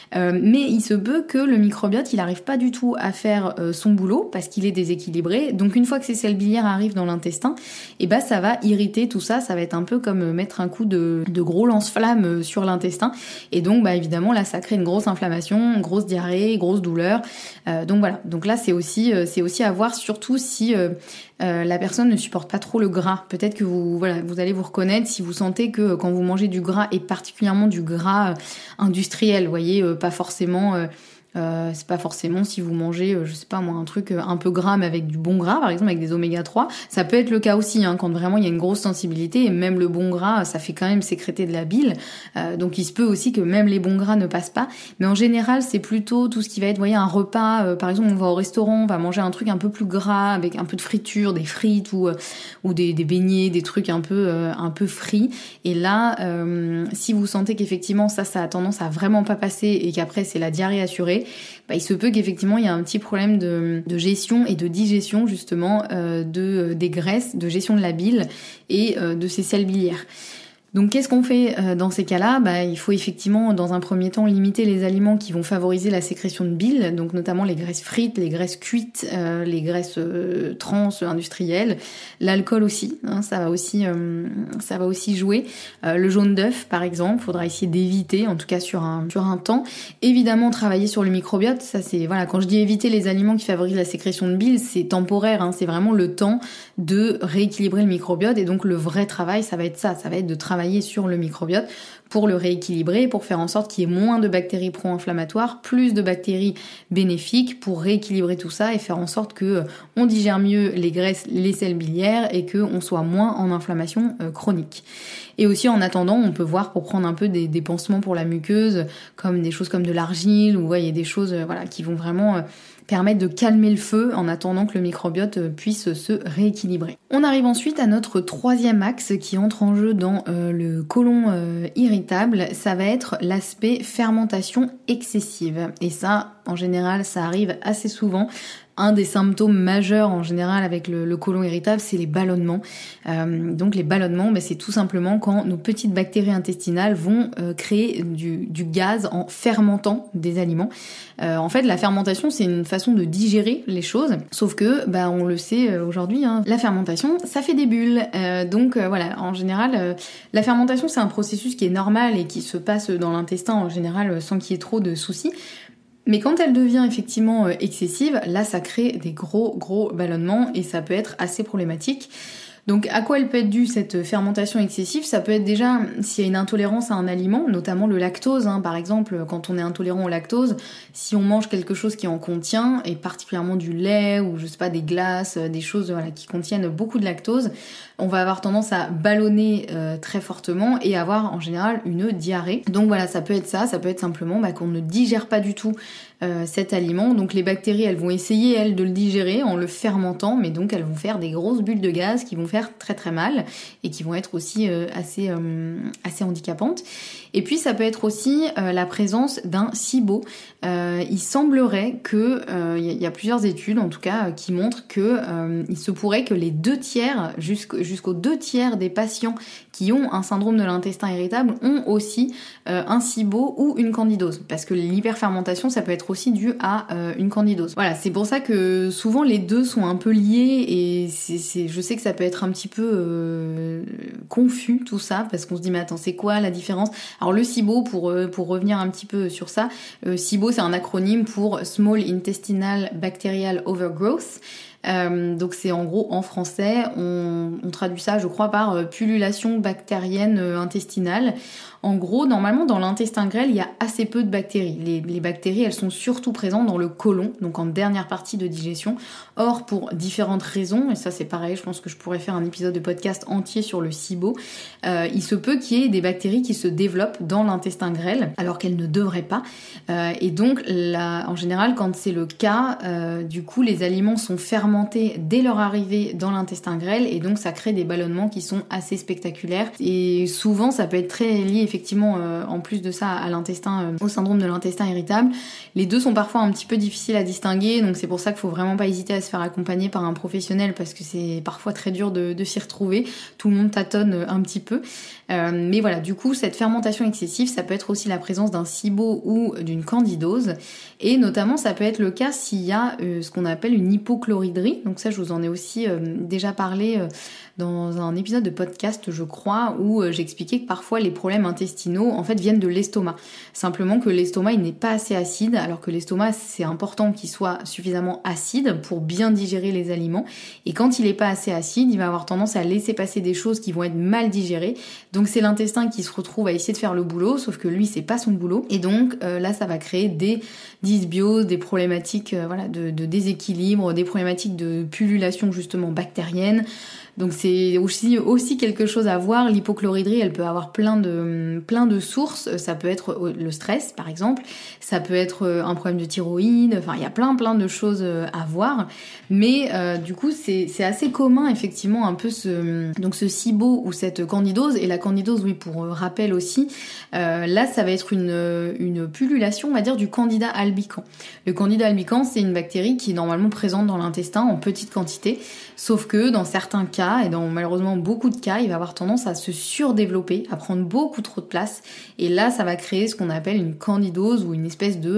Euh, mais il se peut que le microbiote, il n'arrive pas du tout à faire euh, son boulot parce qu'il est déséquilibré. Donc une fois que ces sels biliaires arrivent dans l'intestin, et ben ça va irriter tout ça. Ça va être un peu comme mettre un coup de, de gros lance-flamme sur l'intestin. Et donc bah évidemment là, ça crée une grosse inflammation, une grosse diarrhée, grosse douleur. Euh, donc voilà. Donc là, c'est aussi euh, c'est aussi à voir, surtout si euh, euh, la personne ne supporte pas trop le gras. Peut-être que vous voilà, vous allez vous reconnaître si vous sentez que quand vous mangez du gras, et particulièrement du gras euh, industriel, vous voyez, euh, pas forcément euh, Euh, c'est pas forcément si vous mangez, euh, je sais pas moi, un truc euh, un peu gras mais avec du bon gras, par exemple avec des oméga trois, ça peut être le cas aussi, hein, quand vraiment il y a une grosse sensibilité, et même le bon gras, ça fait quand même sécréter de la bile, euh, donc il se peut aussi que même les bons gras ne passent pas, mais en général c'est plutôt tout ce qui va être, vous voyez, un repas, euh, par exemple on va au restaurant, on va manger un truc un peu plus gras, avec un peu de friture, des frites ou, euh, ou des, des beignets, des trucs un peu, euh, un peu frits, et là, euh, si vous sentez qu'effectivement ça, ça a tendance à vraiment pas passer, et qu'après c'est la diarrhée assurée, bah, il se peut qu'effectivement il y a un petit problème de, de gestion et de digestion justement euh, de, des graisses, de gestion de la bile et euh, de ces sels biliaires. Donc qu'est-ce qu'on fait euh, dans ces cas-là ? Bah, il faut effectivement dans un premier temps limiter les aliments qui vont favoriser la sécrétion de bile, donc notamment les graisses frites, les graisses cuites, euh, les graisses euh, trans industrielles, l'alcool aussi, hein, ça va aussi euh, ça va aussi jouer. Euh, le jaune d'œuf par exemple, faudra essayer d'éviter, en tout cas sur un sur un temps. Évidemment travailler sur le microbiote, ça c'est voilà, quand je dis éviter les aliments qui favorisent la sécrétion de bile, c'est temporaire, hein, c'est vraiment le temps de rééquilibrer le microbiote, et donc le vrai travail, ça va être ça, ça va être de travailler sur le microbiote pour le rééquilibrer, pour faire en sorte qu'il y ait moins de bactéries pro-inflammatoires, plus de bactéries bénéfiques, pour rééquilibrer tout ça et faire en sorte que on digère mieux les graisses, les sels biliaires, et que on soit moins en inflammation euh, chronique. Et aussi en attendant, on peut voir pour prendre un peu des, des pansements pour la muqueuse, comme des choses comme de l'argile, ou vous voyez des choses euh, voilà qui vont vraiment euh, permettre de calmer le feu en attendant que le microbiote puisse se rééquilibrer. On arrive ensuite à notre troisième axe qui entre en jeu dans euh, le côlon euh, irritable, ça va être l'aspect fermentation excessive. Et ça, en général, ça arrive assez souvent. Un des symptômes majeurs en général avec le, le côlon irritable, c'est les ballonnements. Euh, donc les ballonnements, ben, c'est tout simplement quand nos petites bactéries intestinales vont euh, créer du, du gaz en fermentant des aliments. Euh, en fait, la fermentation, c'est une façon de digérer les choses, sauf que, bah, on le sait aujourd'hui, hein, la fermentation, ça fait des bulles. Euh, donc euh, voilà, en général, euh, la fermentation, c'est un processus qui est normal et qui se passe dans l'intestin en général sans qu'il y ait trop de soucis. Mais quand elle devient effectivement excessive, là ça crée des gros gros ballonnements et ça peut être assez problématique. Donc à quoi elle peut être due cette fermentation excessive ? Ça peut être déjà s'il y a une intolérance à un aliment, notamment le lactose, hein, par exemple, quand on est intolérant au lactose, si on mange quelque chose qui en contient, et particulièrement du lait ou je sais pas des glaces, des choses voilà, qui contiennent beaucoup de lactose, on va avoir tendance à ballonner euh, très fortement et avoir en général une diarrhée. Donc voilà, ça peut être ça, ça peut être simplement bah, qu'on ne digère pas du tout euh, cet aliment. Donc les bactéries, elles vont essayer, elles, de le digérer en le fermentant, mais donc elles vont faire des grosses bulles de gaz qui vont faire très très mal et qui vont être aussi euh, assez, euh, assez handicapantes. Et puis ça peut être aussi euh, la présence d'un SIBO. Euh, il semblerait que, euh, il y a plusieurs études en tout cas qui montrent que euh, il se pourrait que les deux tiers, jusqu'au jusqu'aux deux tiers des patients qui ont un syndrome de l'intestin irritable ont aussi euh, un SIBO ou une candidose. Parce que l'hyperfermentation, ça peut être aussi dû à euh, une candidose. Voilà, c'est pour ça que souvent les deux sont un peu liés et c'est, c'est, je sais que ça peut être un petit peu euh, confus tout ça, parce qu'on se dit mais attends, c'est quoi la différence ? Alors le SIBO, pour, euh, pour revenir un petit peu sur ça, euh, SIBO c'est un acronyme pour Small Intestinal Bacterial Overgrowth. Euh, donc c'est en gros en français, on, on traduit ça je crois par euh, pullulation bactérienne euh, intestinale. En gros, normalement dans l'intestin grêle, il y a assez peu de bactéries. Les, les bactéries, elles sont surtout présentes dans le côlon, donc en dernière partie de digestion. Or, pour différentes raisons, et ça c'est pareil, je pense que je pourrais faire un épisode de podcast entier sur le SIBO, euh, il se peut qu'il y ait des bactéries qui se développent dans l'intestin grêle, alors qu'elles ne devraient pas. Euh, et donc, là, en général, quand c'est le cas, euh, du coup, les aliments sont fermentés dès leur arrivée dans l'intestin grêle, et donc ça crée des ballonnements qui sont assez spectaculaires. Et souvent, ça peut être très lié effectivement euh, en plus de ça à l'intestin, euh, au syndrome de l'intestin irritable. Les deux sont parfois un petit peu difficiles à distinguer, donc c'est pour ça qu'il faut vraiment pas hésiter à se faire accompagner par un professionnel parce que c'est parfois très dur de, de s'y retrouver. Tout le monde tâtonne un petit peu. Euh, mais voilà, du coup, cette fermentation excessive, ça peut être aussi la présence d'un SIBO ou d'une candidose. Et notamment, ça peut être le cas s'il y a euh, ce qu'on appelle une hypochloridrie. Donc ça, je vous en ai aussi euh, déjà parlé euh, dans un épisode de podcast, je crois, où euh, j'expliquais que parfois les problèmes intestinaux, en fait, viennent de l'estomac. Simplement que l'estomac, il n'est pas assez acide, alors que l'estomac, c'est important qu'il soit suffisamment acide pour bien digérer les aliments. Et quand il n'est pas assez acide, il va avoir tendance à laisser passer des choses qui vont être mal digérées. Donc c'est l'intestin qui se retrouve à essayer de faire le boulot, sauf que lui, c'est pas son boulot. Et donc euh, là, ça va créer des dysbioses, des problématiques euh, voilà, de, de déséquilibre, des problématiques de pullulation justement bactérienne. Donc c'est aussi, aussi quelque chose à voir. L'hypochloridrie, elle peut avoir plein de, plein de sources. Ça peut être le stress, par exemple. Ça peut être un problème de thyroïde. Enfin, il y a plein, plein de choses à voir. Mais euh, du coup, c'est, c'est assez commun, effectivement, un peu ce, donc ce SIBO ou cette candidose. Et la candidose, oui, pour rappel aussi, euh, là, ça va être une, une pullulation, on va dire, du candida albicans. Le candida albicans, c'est une bactérie qui est normalement présente dans l'intestin en petite quantité. Sauf que dans certains cas, et dans malheureusement beaucoup de cas, il va avoir tendance à se surdévelopper, à prendre beaucoup trop de place. Et là, ça va créer ce qu'on appelle une candidose ou une espèce de,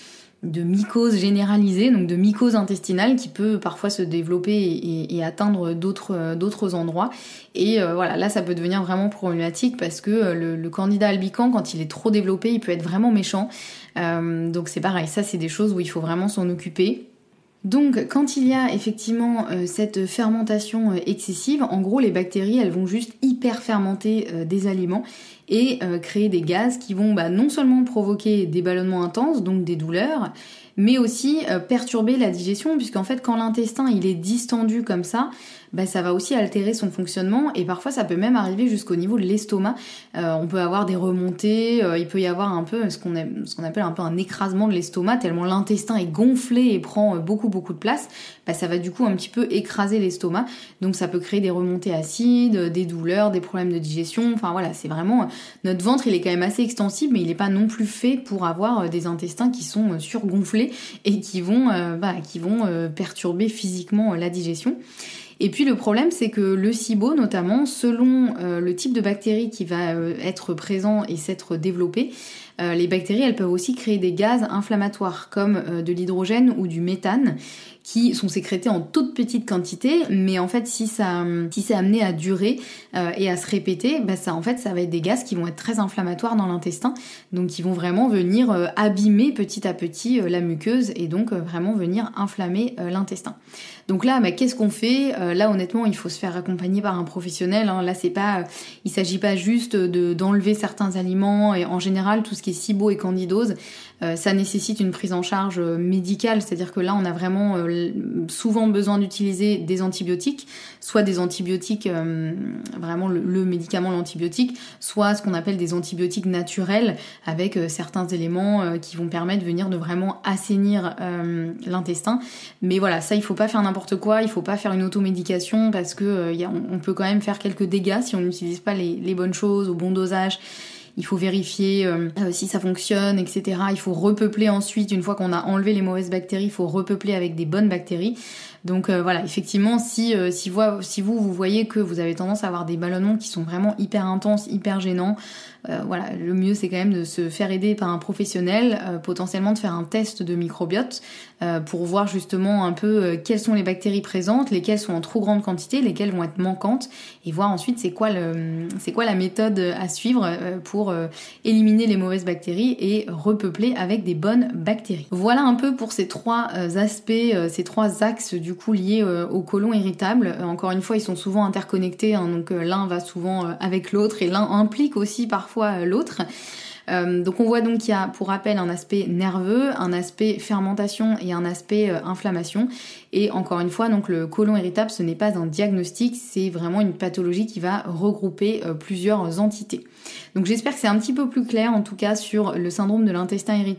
de mycose généralisée, donc de mycose intestinale qui peut parfois se développer et, et, et atteindre d'autres, d'autres endroits. Et euh, voilà, là, ça peut devenir vraiment problématique parce que le, le candida albicans, quand il est trop développé, il peut être vraiment méchant. Euh, donc c'est pareil, ça, c'est des choses où il faut vraiment s'en occuper. Donc quand il y a effectivement euh, cette fermentation euh, excessive, en gros les bactéries elles vont juste hyper fermenter euh, des aliments et euh, créer des gaz qui vont bah, non seulement provoquer des ballonnements intenses, donc des douleurs, mais aussi euh, perturber la digestion, puisqu'en fait quand l'intestin il est distendu comme ça, bah, ça va aussi altérer son fonctionnement et parfois ça peut même arriver jusqu'au niveau de l'estomac. Euh, on peut avoir des remontées, euh, il peut y avoir un peu ce qu'on, aime, ce qu'on appelle un peu un écrasement de l'estomac, tellement l'intestin est gonflé et prend beaucoup beaucoup de place, bah, ça va du coup un petit peu écraser l'estomac, donc ça peut créer des remontées acides, des douleurs, des problèmes de digestion, enfin voilà, c'est vraiment, notre ventre il est quand même assez extensible mais il n'est pas non plus fait pour avoir des intestins qui sont surgonflés et qui vont, euh, bah, qui vont euh, perturber physiquement la digestion. Et puis le problème, c'est que le SIBO, notamment, selon euh, le type de bactérie qui va euh, être présent et s'être développé, euh, les bactéries, elles peuvent aussi créer des gaz inflammatoires, comme euh, de l'hydrogène ou du méthane, qui sont sécrétés en toute petite quantité, mais en fait, si ça, si c'est amené à durer euh, et à se répéter, bah ça, en fait, ça va être des gaz qui vont être très inflammatoires dans l'intestin, donc qui vont vraiment venir euh, abîmer petit à petit euh, la muqueuse et donc euh, vraiment venir inflammer euh, l'intestin. Donc là, bah, qu'est-ce qu'on fait ? euh, Là, honnêtement, il faut se faire accompagner par un professionnel. Hein. Là, c'est pas, euh, il s'agit pas juste de d'enlever certains aliments. Et en général, tout ce qui est SIBO et candidose, euh, ça nécessite une prise en charge médicale. C'est-à-dire que là, on a vraiment euh, souvent besoin d'utiliser des antibiotiques, soit des antibiotiques, euh, vraiment le, le médicament, l'antibiotique, soit ce qu'on appelle des antibiotiques naturels avec euh, certains éléments euh, qui vont permettre de venir de vraiment assainir euh, l'intestin. Mais voilà, ça, il faut pas faire n'importe quoi, il faut pas faire une automédication parce que euh, y a, on, on peut quand même faire quelques dégâts si on n'utilise pas les, les bonnes choses au bon dosage. Il faut vérifier euh, si ça fonctionne, et cetera. Il faut repeupler ensuite, une fois qu'on a enlevé les mauvaises bactéries, il faut repeupler avec des bonnes bactéries. Donc euh, voilà, effectivement, si, euh, si, vous, si vous, vous voyez que vous avez tendance à avoir des ballonnements qui sont vraiment hyper intenses, hyper gênants, euh, voilà, le mieux c'est quand même de se faire aider par un professionnel, euh, potentiellement de faire un test de microbiote euh, pour voir justement un peu euh, quelles sont les bactéries présentes, lesquelles sont en trop grande quantité, lesquelles vont être manquantes, et voir ensuite c'est quoi, le, c'est quoi la méthode à suivre euh, pour euh, éliminer les mauvaises bactéries et repeupler avec des bonnes bactéries. Voilà un peu pour ces trois euh, aspects, euh, ces trois axes du coup liés euh, au côlon irritable. Euh, encore une fois, ils sont souvent interconnectés, hein, donc euh, l'un va souvent euh, avec l'autre et l'un implique aussi parfois euh, l'autre. Euh, donc on voit donc qu'il y a pour rappel un aspect nerveux, un aspect fermentation et un aspect euh, inflammation. Et encore une fois, donc le côlon irritable, ce n'est pas un diagnostic, c'est vraiment une pathologie qui va regrouper euh, plusieurs entités. Donc j'espère que c'est un petit peu plus clair en tout cas sur le syndrome de l'intestin irritable.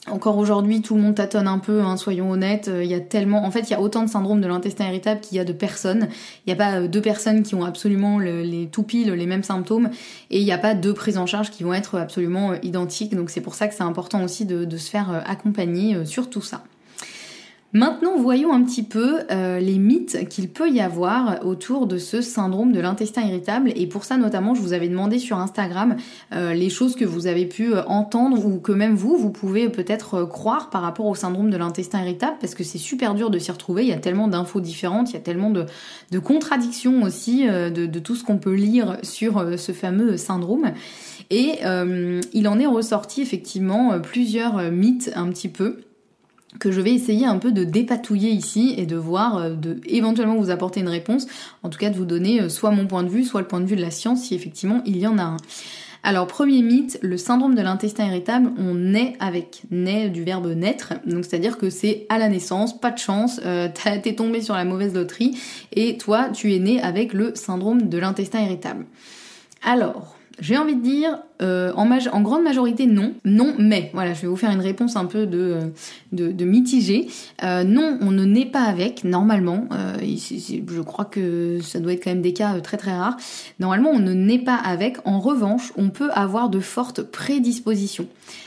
Encore aujourd'hui, tout le monde tâtonne un peu, hein, soyons honnêtes. Il y a tellement, en fait, il y a autant de syndrome de l'intestin irritable qu'il y a de personnes. Il n'y a pas deux personnes qui ont absolument le, les tout pile les mêmes symptômes, et il n'y a pas deux prises en charge qui vont être absolument identiques. Donc c'est pour ça que c'est important aussi de, de se faire accompagner sur tout ça. Maintenant, voyons un petit peu euh, les mythes qu'il peut y avoir autour de ce syndrome de l'intestin irritable. Et pour ça, notamment, je vous avais demandé sur Instagram euh, les choses que vous avez pu entendre ou que même vous, vous pouvez peut-être croire par rapport au syndrome de l'intestin irritable, parce que c'est super dur de s'y retrouver. Il y a tellement d'infos différentes, il y a tellement de, de contradictions aussi euh, de, de tout ce qu'on peut lire sur euh, ce fameux syndrome. Et euh, il en est ressorti effectivement plusieurs mythes un petit peu, que je vais essayer un peu de dépatouiller ici et de voir, de éventuellement vous apporter une réponse, en tout cas de vous donner soit mon point de vue, soit le point de vue de la science, si effectivement il y en a un. Alors, premier mythe, le syndrome de l'intestin irritable, on naît avec, naît du verbe naître, donc c'est-à-dire que c'est à la naissance, pas de chance, euh, t'es tombé sur la mauvaise loterie, et toi, tu es né avec le syndrome de l'intestin irritable. Alors, j'ai envie de dire, euh, en, ma- en grande majorité, non. Non, mais, voilà, je vais vous faire une réponse un peu de, de, de mitigée. Euh, non, on ne naît pas avec, normalement. Euh, c'est, c'est, je crois que ça doit être quand même des cas très très rares. Normalement, on ne naît pas avec. En revanche, on peut avoir de fortes prédispositions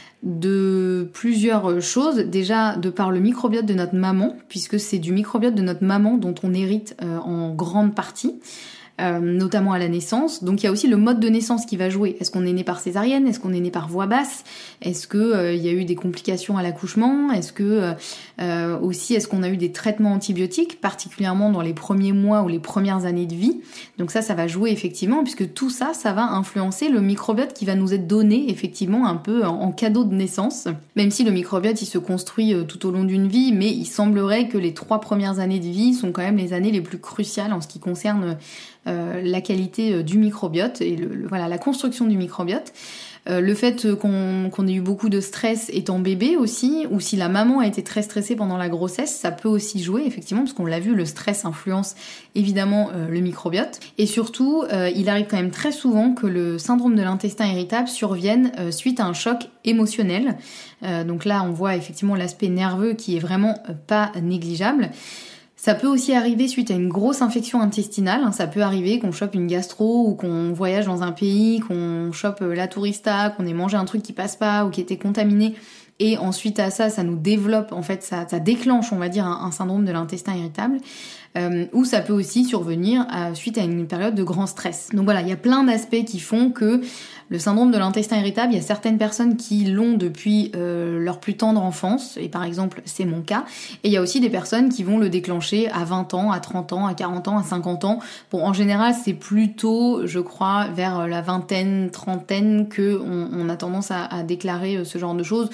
de plusieurs choses. Déjà, de par le microbiote de notre maman, puisque c'est du microbiote de notre maman dont on hérite euh, en grande partie. Euh, notamment à la naissance. Donc il y a aussi le mode de naissance qui va jouer. Est-ce qu'on est né par césarienne? Est-ce qu'on est né par voie basse? Est-ce que euh, il y a eu des complications à l'accouchement? Est-ce que euh, aussi est-ce qu'on a eu des traitements antibiotiques, particulièrement dans les premiers mois ou les premières années de vie? Donc ça, ça va jouer effectivement, puisque tout ça, ça va influencer le microbiote qui va nous être donné effectivement un peu en, en cadeau de naissance. Même si le microbiote, il se construit euh, tout au long d'une vie, mais il semblerait que les trois premières années de vie sont quand même les années les plus cruciales en ce qui concerne Euh, la qualité euh, du microbiote et le, le, voilà, la construction du microbiote. Euh, le fait qu'on, qu'on ait eu beaucoup de stress étant bébé aussi, ou si la maman a été très stressée pendant la grossesse, ça peut aussi jouer effectivement, parce qu'on l'a vu, le stress influence évidemment euh, le microbiote. Et surtout, euh, il arrive quand même très souvent que le syndrome de l'intestin irritable survienne euh, suite à un choc émotionnel. Euh, donc là, on voit effectivement l'aspect nerveux qui est vraiment euh, pas négligeable. Ça peut aussi arriver suite à une grosse infection intestinale, ça peut arriver qu'on chope une gastro ou qu'on voyage dans un pays, qu'on chope la tourista, qu'on ait mangé un truc qui passe pas ou qui était contaminé, et ensuite à ça, ça nous développe, en fait, ça, ça déclenche, on va dire, un, un syndrome de l'intestin irritable. Euh, ou ça peut aussi survenir à, suite à une période de grand stress. Donc voilà, il y a plein d'aspects qui font que le syndrome de l'intestin irritable, il y a certaines personnes qui l'ont depuis euh, leur plus tendre enfance, et par exemple c'est mon cas, et il y a aussi des personnes qui vont le déclencher à vingt ans, à trente ans, à quarante ans, à cinquante ans. Bon, en général, c'est plutôt, je crois, vers la vingtaine, trentaine que on, on a tendance à, à déclarer ce genre de choses.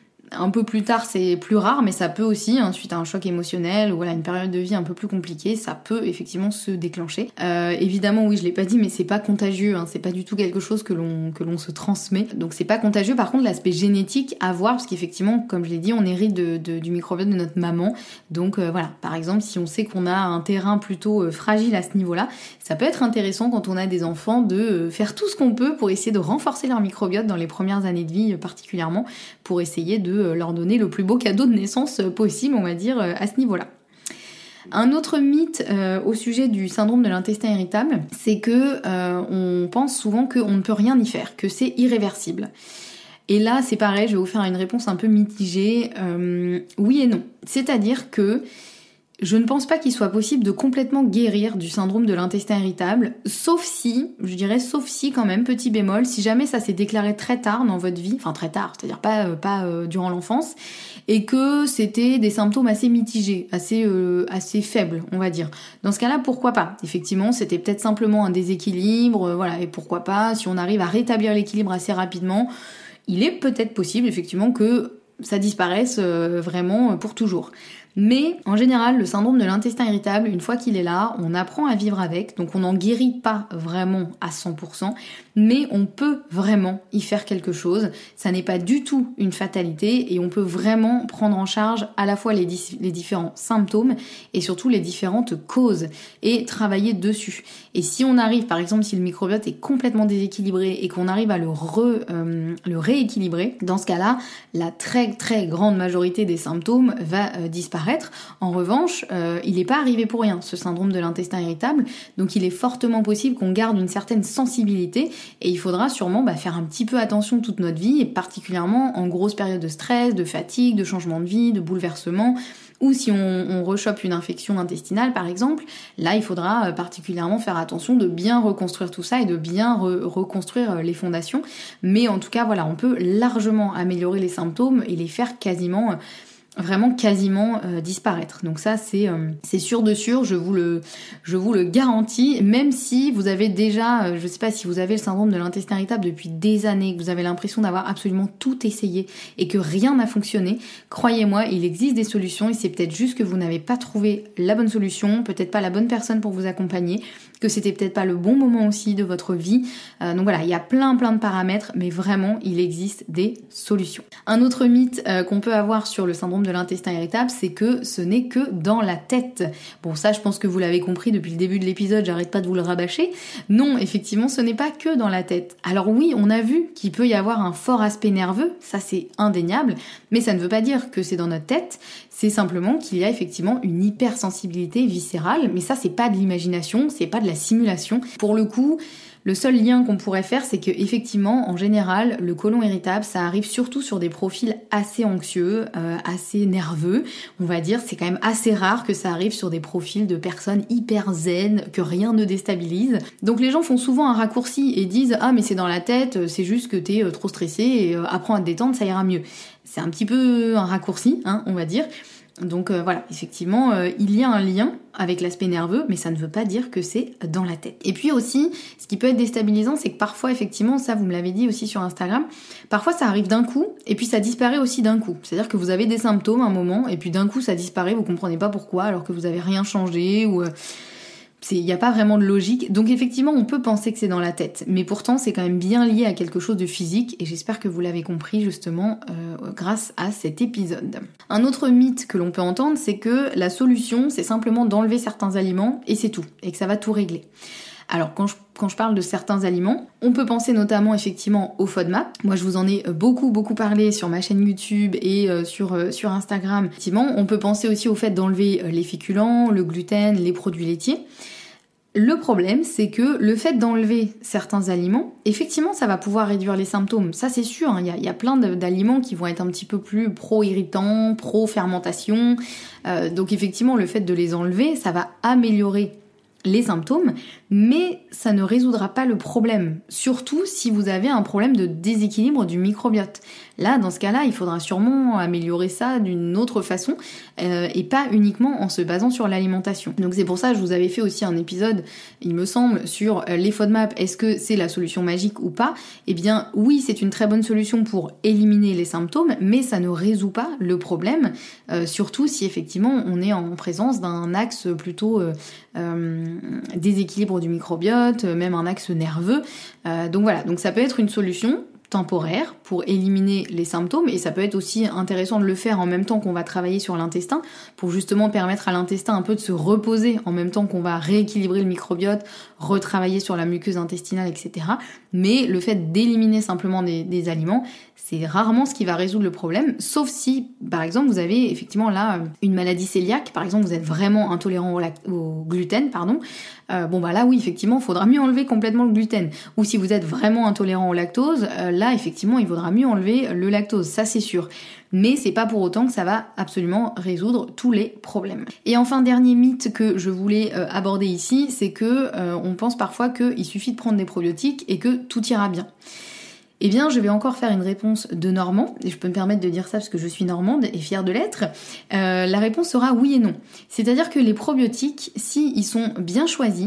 Un peu plus tard, c'est plus rare, mais ça peut aussi, hein, suite à un choc émotionnel ou voilà, une période de vie un peu plus compliquée, ça peut effectivement se déclencher. Euh, évidemment, oui, je l'ai pas dit, mais c'est pas contagieux, hein, c'est pas du tout quelque chose que l'on que l'on se transmet. Donc c'est pas contagieux. Par contre, l'aspect génétique à voir, parce qu'effectivement, comme je l'ai dit, on hérite de, de, du microbiote de notre maman. Donc euh, voilà, par exemple, si on sait qu'on a un terrain plutôt euh, fragile à ce niveau-là, ça peut être intéressant quand on a des enfants de euh, faire tout ce qu'on peut pour essayer de renforcer leur microbiote dans les premières années de vie, euh, particulièrement, pour essayer de leur donner le plus beau cadeau de naissance possible, on va dire, à ce niveau-là. Un autre mythe euh, au sujet du syndrome de l'intestin irritable, c'est que euh, on pense souvent qu'on ne peut rien y faire, que c'est irréversible. Et là, c'est pareil, je vais vous faire une réponse un peu mitigée. Euh, oui et non. C'est-à-dire que je ne pense pas qu'il soit possible de complètement guérir du syndrome de l'intestin irritable, sauf si, je dirais sauf si quand même, petit bémol, si jamais ça s'est déclaré très tard dans votre vie, enfin très tard, c'est-à-dire pas, euh, pas euh, durant l'enfance, et que c'était des symptômes assez mitigés, assez, euh, assez faibles, on va dire. Dans ce cas-là, pourquoi pas? Effectivement, c'était peut-être simplement un déséquilibre, euh, voilà, et pourquoi pas, si on arrive à rétablir l'équilibre assez rapidement, il est peut-être possible, effectivement, que ça disparaisse euh, vraiment pour toujours. Mais en général, le syndrome de l'intestin irritable, une fois qu'il est là, on apprend à vivre avec, donc on n'en guérit pas vraiment à cent pour cent, mais on peut vraiment y faire quelque chose. Ça n'est pas du tout une fatalité et on peut vraiment prendre en charge à la fois les, di- les différents symptômes et surtout les différentes causes et travailler dessus. Et si on arrive, par exemple, si le microbiote est complètement déséquilibré et qu'on arrive à le, re, euh, le rééquilibrer, dans ce cas-là, la très très grande majorité des symptômes va euh, disparaître. En revanche, euh, il n'est pas arrivé pour rien, ce syndrome de l'intestin irritable, donc il est fortement possible qu'on garde une certaine sensibilité et il faudra sûrement bah, faire un petit peu attention toute notre vie, et particulièrement en grosse période de stress, de fatigue, de changement de vie, de bouleversement, ou si on, on rechoppe une infection intestinale par exemple, là il faudra particulièrement faire attention de bien reconstruire tout ça et de bien re- reconstruire les fondations. Mais en tout cas voilà, on peut largement améliorer les symptômes et les faire quasiment... vraiment quasiment euh, disparaître. Donc ça c'est euh, c'est sûr de sûr, je vous le je vous le garantis, même si vous avez déjà euh, je sais pas si vous avez le syndrome de l'intestin irritable depuis des années, que vous avez l'impression d'avoir absolument tout essayé et que rien n'a fonctionné, croyez-moi, il existe des solutions et c'est peut-être juste que vous n'avez pas trouvé la bonne solution, peut-être pas la bonne personne pour vous accompagner, que c'était peut-être pas le bon moment aussi de votre vie. Euh, donc voilà, il y a plein plein de paramètres, mais vraiment il existe des solutions. Un autre mythe euh, qu'on peut avoir sur le syndrome de l'intestin irritable, c'est que ce n'est que dans la tête. Bon, ça je pense que vous l'avez compris depuis le début de l'épisode, j'arrête pas de vous le rabâcher. Non, effectivement, ce n'est pas que dans la tête. Alors oui, on a vu qu'il peut y avoir un fort aspect nerveux, ça c'est indéniable, mais ça ne veut pas dire que c'est dans notre tête, c'est simplement qu'il y a effectivement une hypersensibilité viscérale, mais ça c'est pas de l'imagination, c'est pas de la simulation. Pour le coup, le seul lien qu'on pourrait faire, c'est que effectivement, en général, le côlon irritable, ça arrive surtout sur des profils assez anxieux, euh, assez nerveux. On va dire, c'est quand même assez rare que ça arrive sur des profils de personnes hyper zen, que rien ne déstabilise. Donc les gens font souvent un raccourci et disent « Ah mais c'est dans la tête, c'est juste que t'es trop stressé et euh, apprends à te détendre, ça ira mieux ». C'est un petit peu un raccourci, hein, on va dire. Donc euh, voilà, effectivement, euh, il y a un lien avec l'aspect nerveux, mais ça ne veut pas dire que c'est dans la tête. Et puis aussi, ce qui peut être déstabilisant, c'est que parfois, effectivement, ça vous me l'avez dit aussi sur Instagram, parfois ça arrive d'un coup, et puis ça disparaît aussi d'un coup. C'est-à-dire que vous avez des symptômes à un moment, et puis d'un coup ça disparaît, vous comprenez pas pourquoi, alors que vous avez rien changé, ou... Euh, il n'y a pas vraiment de logique. Donc effectivement, on peut penser que c'est dans la tête. Mais pourtant, c'est quand même bien lié à quelque chose de physique. Et j'espère que vous l'avez compris justement euh, grâce à cet épisode. Un autre mythe que l'on peut entendre, c'est que la solution, c'est simplement d'enlever certains aliments et c'est tout. Et que ça va tout régler. Alors quand je, quand je parle de certains aliments, on peut penser notamment effectivement au FODMAP. Moi je vous en ai beaucoup beaucoup parlé sur ma chaîne YouTube et euh, sur, euh, sur Instagram. Effectivement, on peut penser aussi au fait d'enlever les féculents, le gluten, les produits laitiers. Le problème, c'est que le fait d'enlever certains aliments, effectivement, ça va pouvoir réduire les symptômes. Ça, c'est sûr. Il y a, il y a plein d'aliments qui vont être un petit peu plus pro-irritants, pro-fermentation. Euh, donc, effectivement, le fait de les enlever, ça va améliorer les symptômes, mais ça ne résoudra pas le problème. Surtout si vous avez un problème de déséquilibre du microbiote. Là, dans ce cas-là, il faudra sûrement améliorer ça d'une autre façon euh, et pas uniquement en se basant sur l'alimentation. Donc c'est pour ça que je vous avais fait aussi un épisode, il me semble, sur les FODMAP. Est-ce que c'est la solution magique ou pas ? Eh bien oui, c'est une très bonne solution pour éliminer les symptômes, mais ça ne résout pas le problème, euh, surtout si effectivement on est en présence d'un axe plutôt euh, euh, déséquilibre du microbiote, même un axe nerveux. Euh, donc voilà, donc ça peut être une solution temporaire pour éliminer les symptômes et ça peut être aussi intéressant de le faire en même temps qu'on va travailler sur l'intestin pour justement permettre à l'intestin un peu de se reposer en même temps qu'on va rééquilibrer le microbiote, retravailler sur la muqueuse intestinale, et cetera. Mais le fait d'éliminer simplement des, des aliments, c'est rarement ce qui va résoudre le problème, sauf si, par exemple, vous avez effectivement là une maladie cœliaque, par exemple, vous êtes vraiment intolérant au, lac- au gluten, pardon. Euh, bon bah là oui, effectivement, il faudra mieux enlever complètement le gluten. Ou si vous êtes vraiment intolérant au lactose, euh, là effectivement, il faudra mieux enlever le lactose, ça c'est sûr. Mais c'est pas pour autant que ça va absolument résoudre tous les problèmes. Et enfin, dernier mythe que je voulais euh, aborder ici, c'est que euh, on pense parfois qu'il suffit de prendre des probiotiques et que tout ira bien. Eh bien, je vais encore faire une réponse de Normand, et je peux me permettre de dire ça parce que je suis normande et fière de l'être. Euh, la réponse sera oui et non. C'est-à-dire que les probiotiques, si ils sont bien choisis,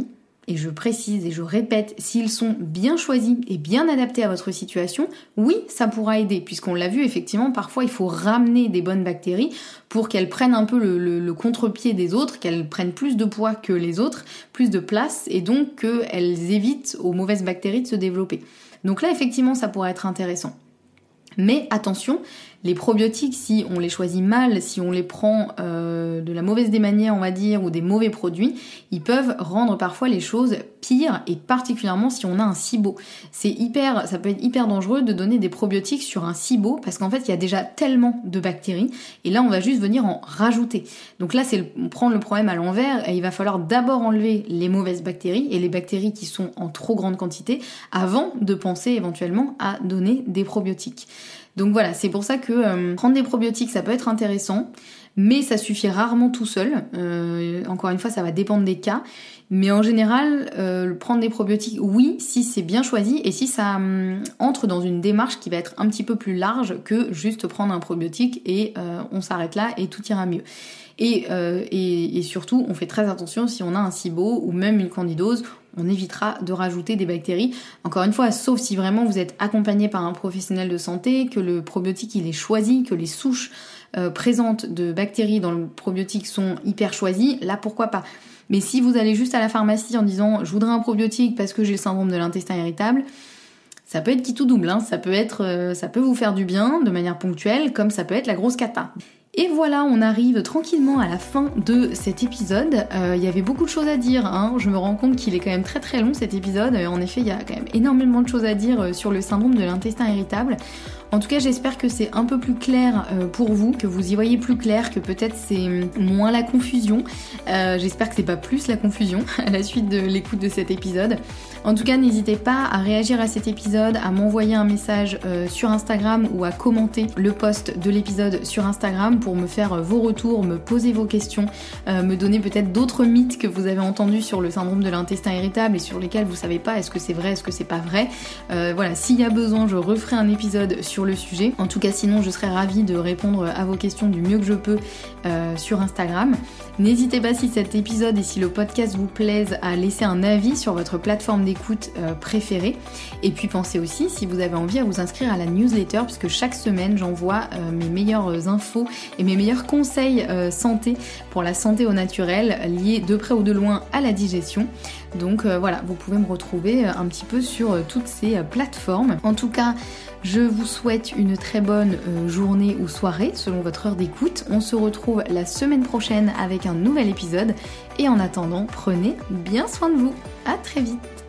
et je précise et je répète, s'ils sont bien choisis et bien adaptés à votre situation, oui, ça pourra aider, puisqu'on l'a vu, effectivement, parfois il faut ramener des bonnes bactéries pour qu'elles prennent un peu le, le, le contre-pied des autres, qu'elles prennent plus de poids que les autres, plus de place, et donc qu'elles évitent aux mauvaises bactéries de se développer. Donc là, effectivement, ça pourrait être intéressant. Mais attention, les probiotiques, si on les choisit mal, si on les prend euh, de la mauvaise des manières, on va dire, ou des mauvais produits, ils peuvent rendre parfois les choses pires, et particulièrement si on a un SIBO. C'est hyper, ça peut être hyper dangereux de donner des probiotiques sur un SIBO, parce qu'en fait, il y a déjà tellement de bactéries, et là, on va juste venir en rajouter. Donc là, c'est le, prendre le problème à l'envers, et il va falloir d'abord enlever les mauvaises bactéries, et les bactéries qui sont en trop grande quantité, avant de penser éventuellement à donner des probiotiques. Donc voilà, c'est pour ça que euh, prendre des probiotiques, ça peut être intéressant, mais ça suffit rarement tout seul. Euh, encore une fois, ça va dépendre des cas. Mais en général, euh, prendre des probiotiques, oui, si c'est bien choisi et si ça hum, entre dans une démarche qui va être un petit peu plus large que juste prendre un probiotique et euh, on s'arrête là et tout ira mieux. Et, euh, et, et surtout, on fait très attention si on a un SIBO ou même une candidose, on évitera de rajouter des bactéries. Encore une fois, sauf si vraiment vous êtes accompagné par un professionnel de santé, que le probiotique il est choisi, que les souches euh, présentes de bactéries dans le probiotique sont hyper choisies, là pourquoi pas. Mais si vous allez juste à la pharmacie en disant « je voudrais un probiotique parce que j'ai le syndrome de l'intestin irritable », ça peut être qui tout double, hein. ça peut être, euh, ça peut vous faire du bien de manière ponctuelle, comme ça peut être la grosse cata. Et voilà, on arrive tranquillement à la fin de cet épisode. Euh, il y avait beaucoup de choses à dire, hein. Je me rends compte qu'il est quand même très très long cet épisode. En effet, il y a quand même énormément de choses à dire sur le syndrome de l'intestin irritable. En tout cas, j'espère que c'est un peu plus clair pour vous, que vous y voyez plus clair, que peut-être c'est moins la confusion. Euh, j'espère que c'est pas plus la confusion à la suite de l'écoute de cet épisode. En tout cas, n'hésitez pas à réagir à cet épisode, à m'envoyer un message euh, sur Instagram ou à commenter le post de l'épisode sur Instagram pour me faire vos retours, me poser vos questions, euh, me donner peut-être d'autres mythes que vous avez entendus sur le syndrome de l'intestin irritable et sur lesquels vous savez pas est-ce que c'est vrai, est-ce que c'est pas vrai. Euh, voilà, s'il y a besoin, je referai un épisode sur le sujet. En tout cas, sinon, je serais ravie de répondre à vos questions du mieux que je peux euh, sur Instagram. N'hésitez pas, si cet épisode et si le podcast vous plaise, à laisser un avis sur votre plateforme d'écoute euh, préférée. Et puis pensez aussi, si vous avez envie, à vous inscrire à la newsletter, puisque chaque semaine j'envoie euh, mes meilleures infos et mes meilleurs conseils euh, santé pour la santé au naturel, liés de près ou de loin à la digestion. Donc euh, voilà, vous pouvez me retrouver un petit peu sur euh, toutes ces euh, plateformes. En tout cas, je vous souhaite une très bonne euh, journée ou soirée selon votre heure d'écoute. On se retrouve la semaine prochaine avec un nouvel épisode. Et en attendant, prenez bien soin de vous. À très vite.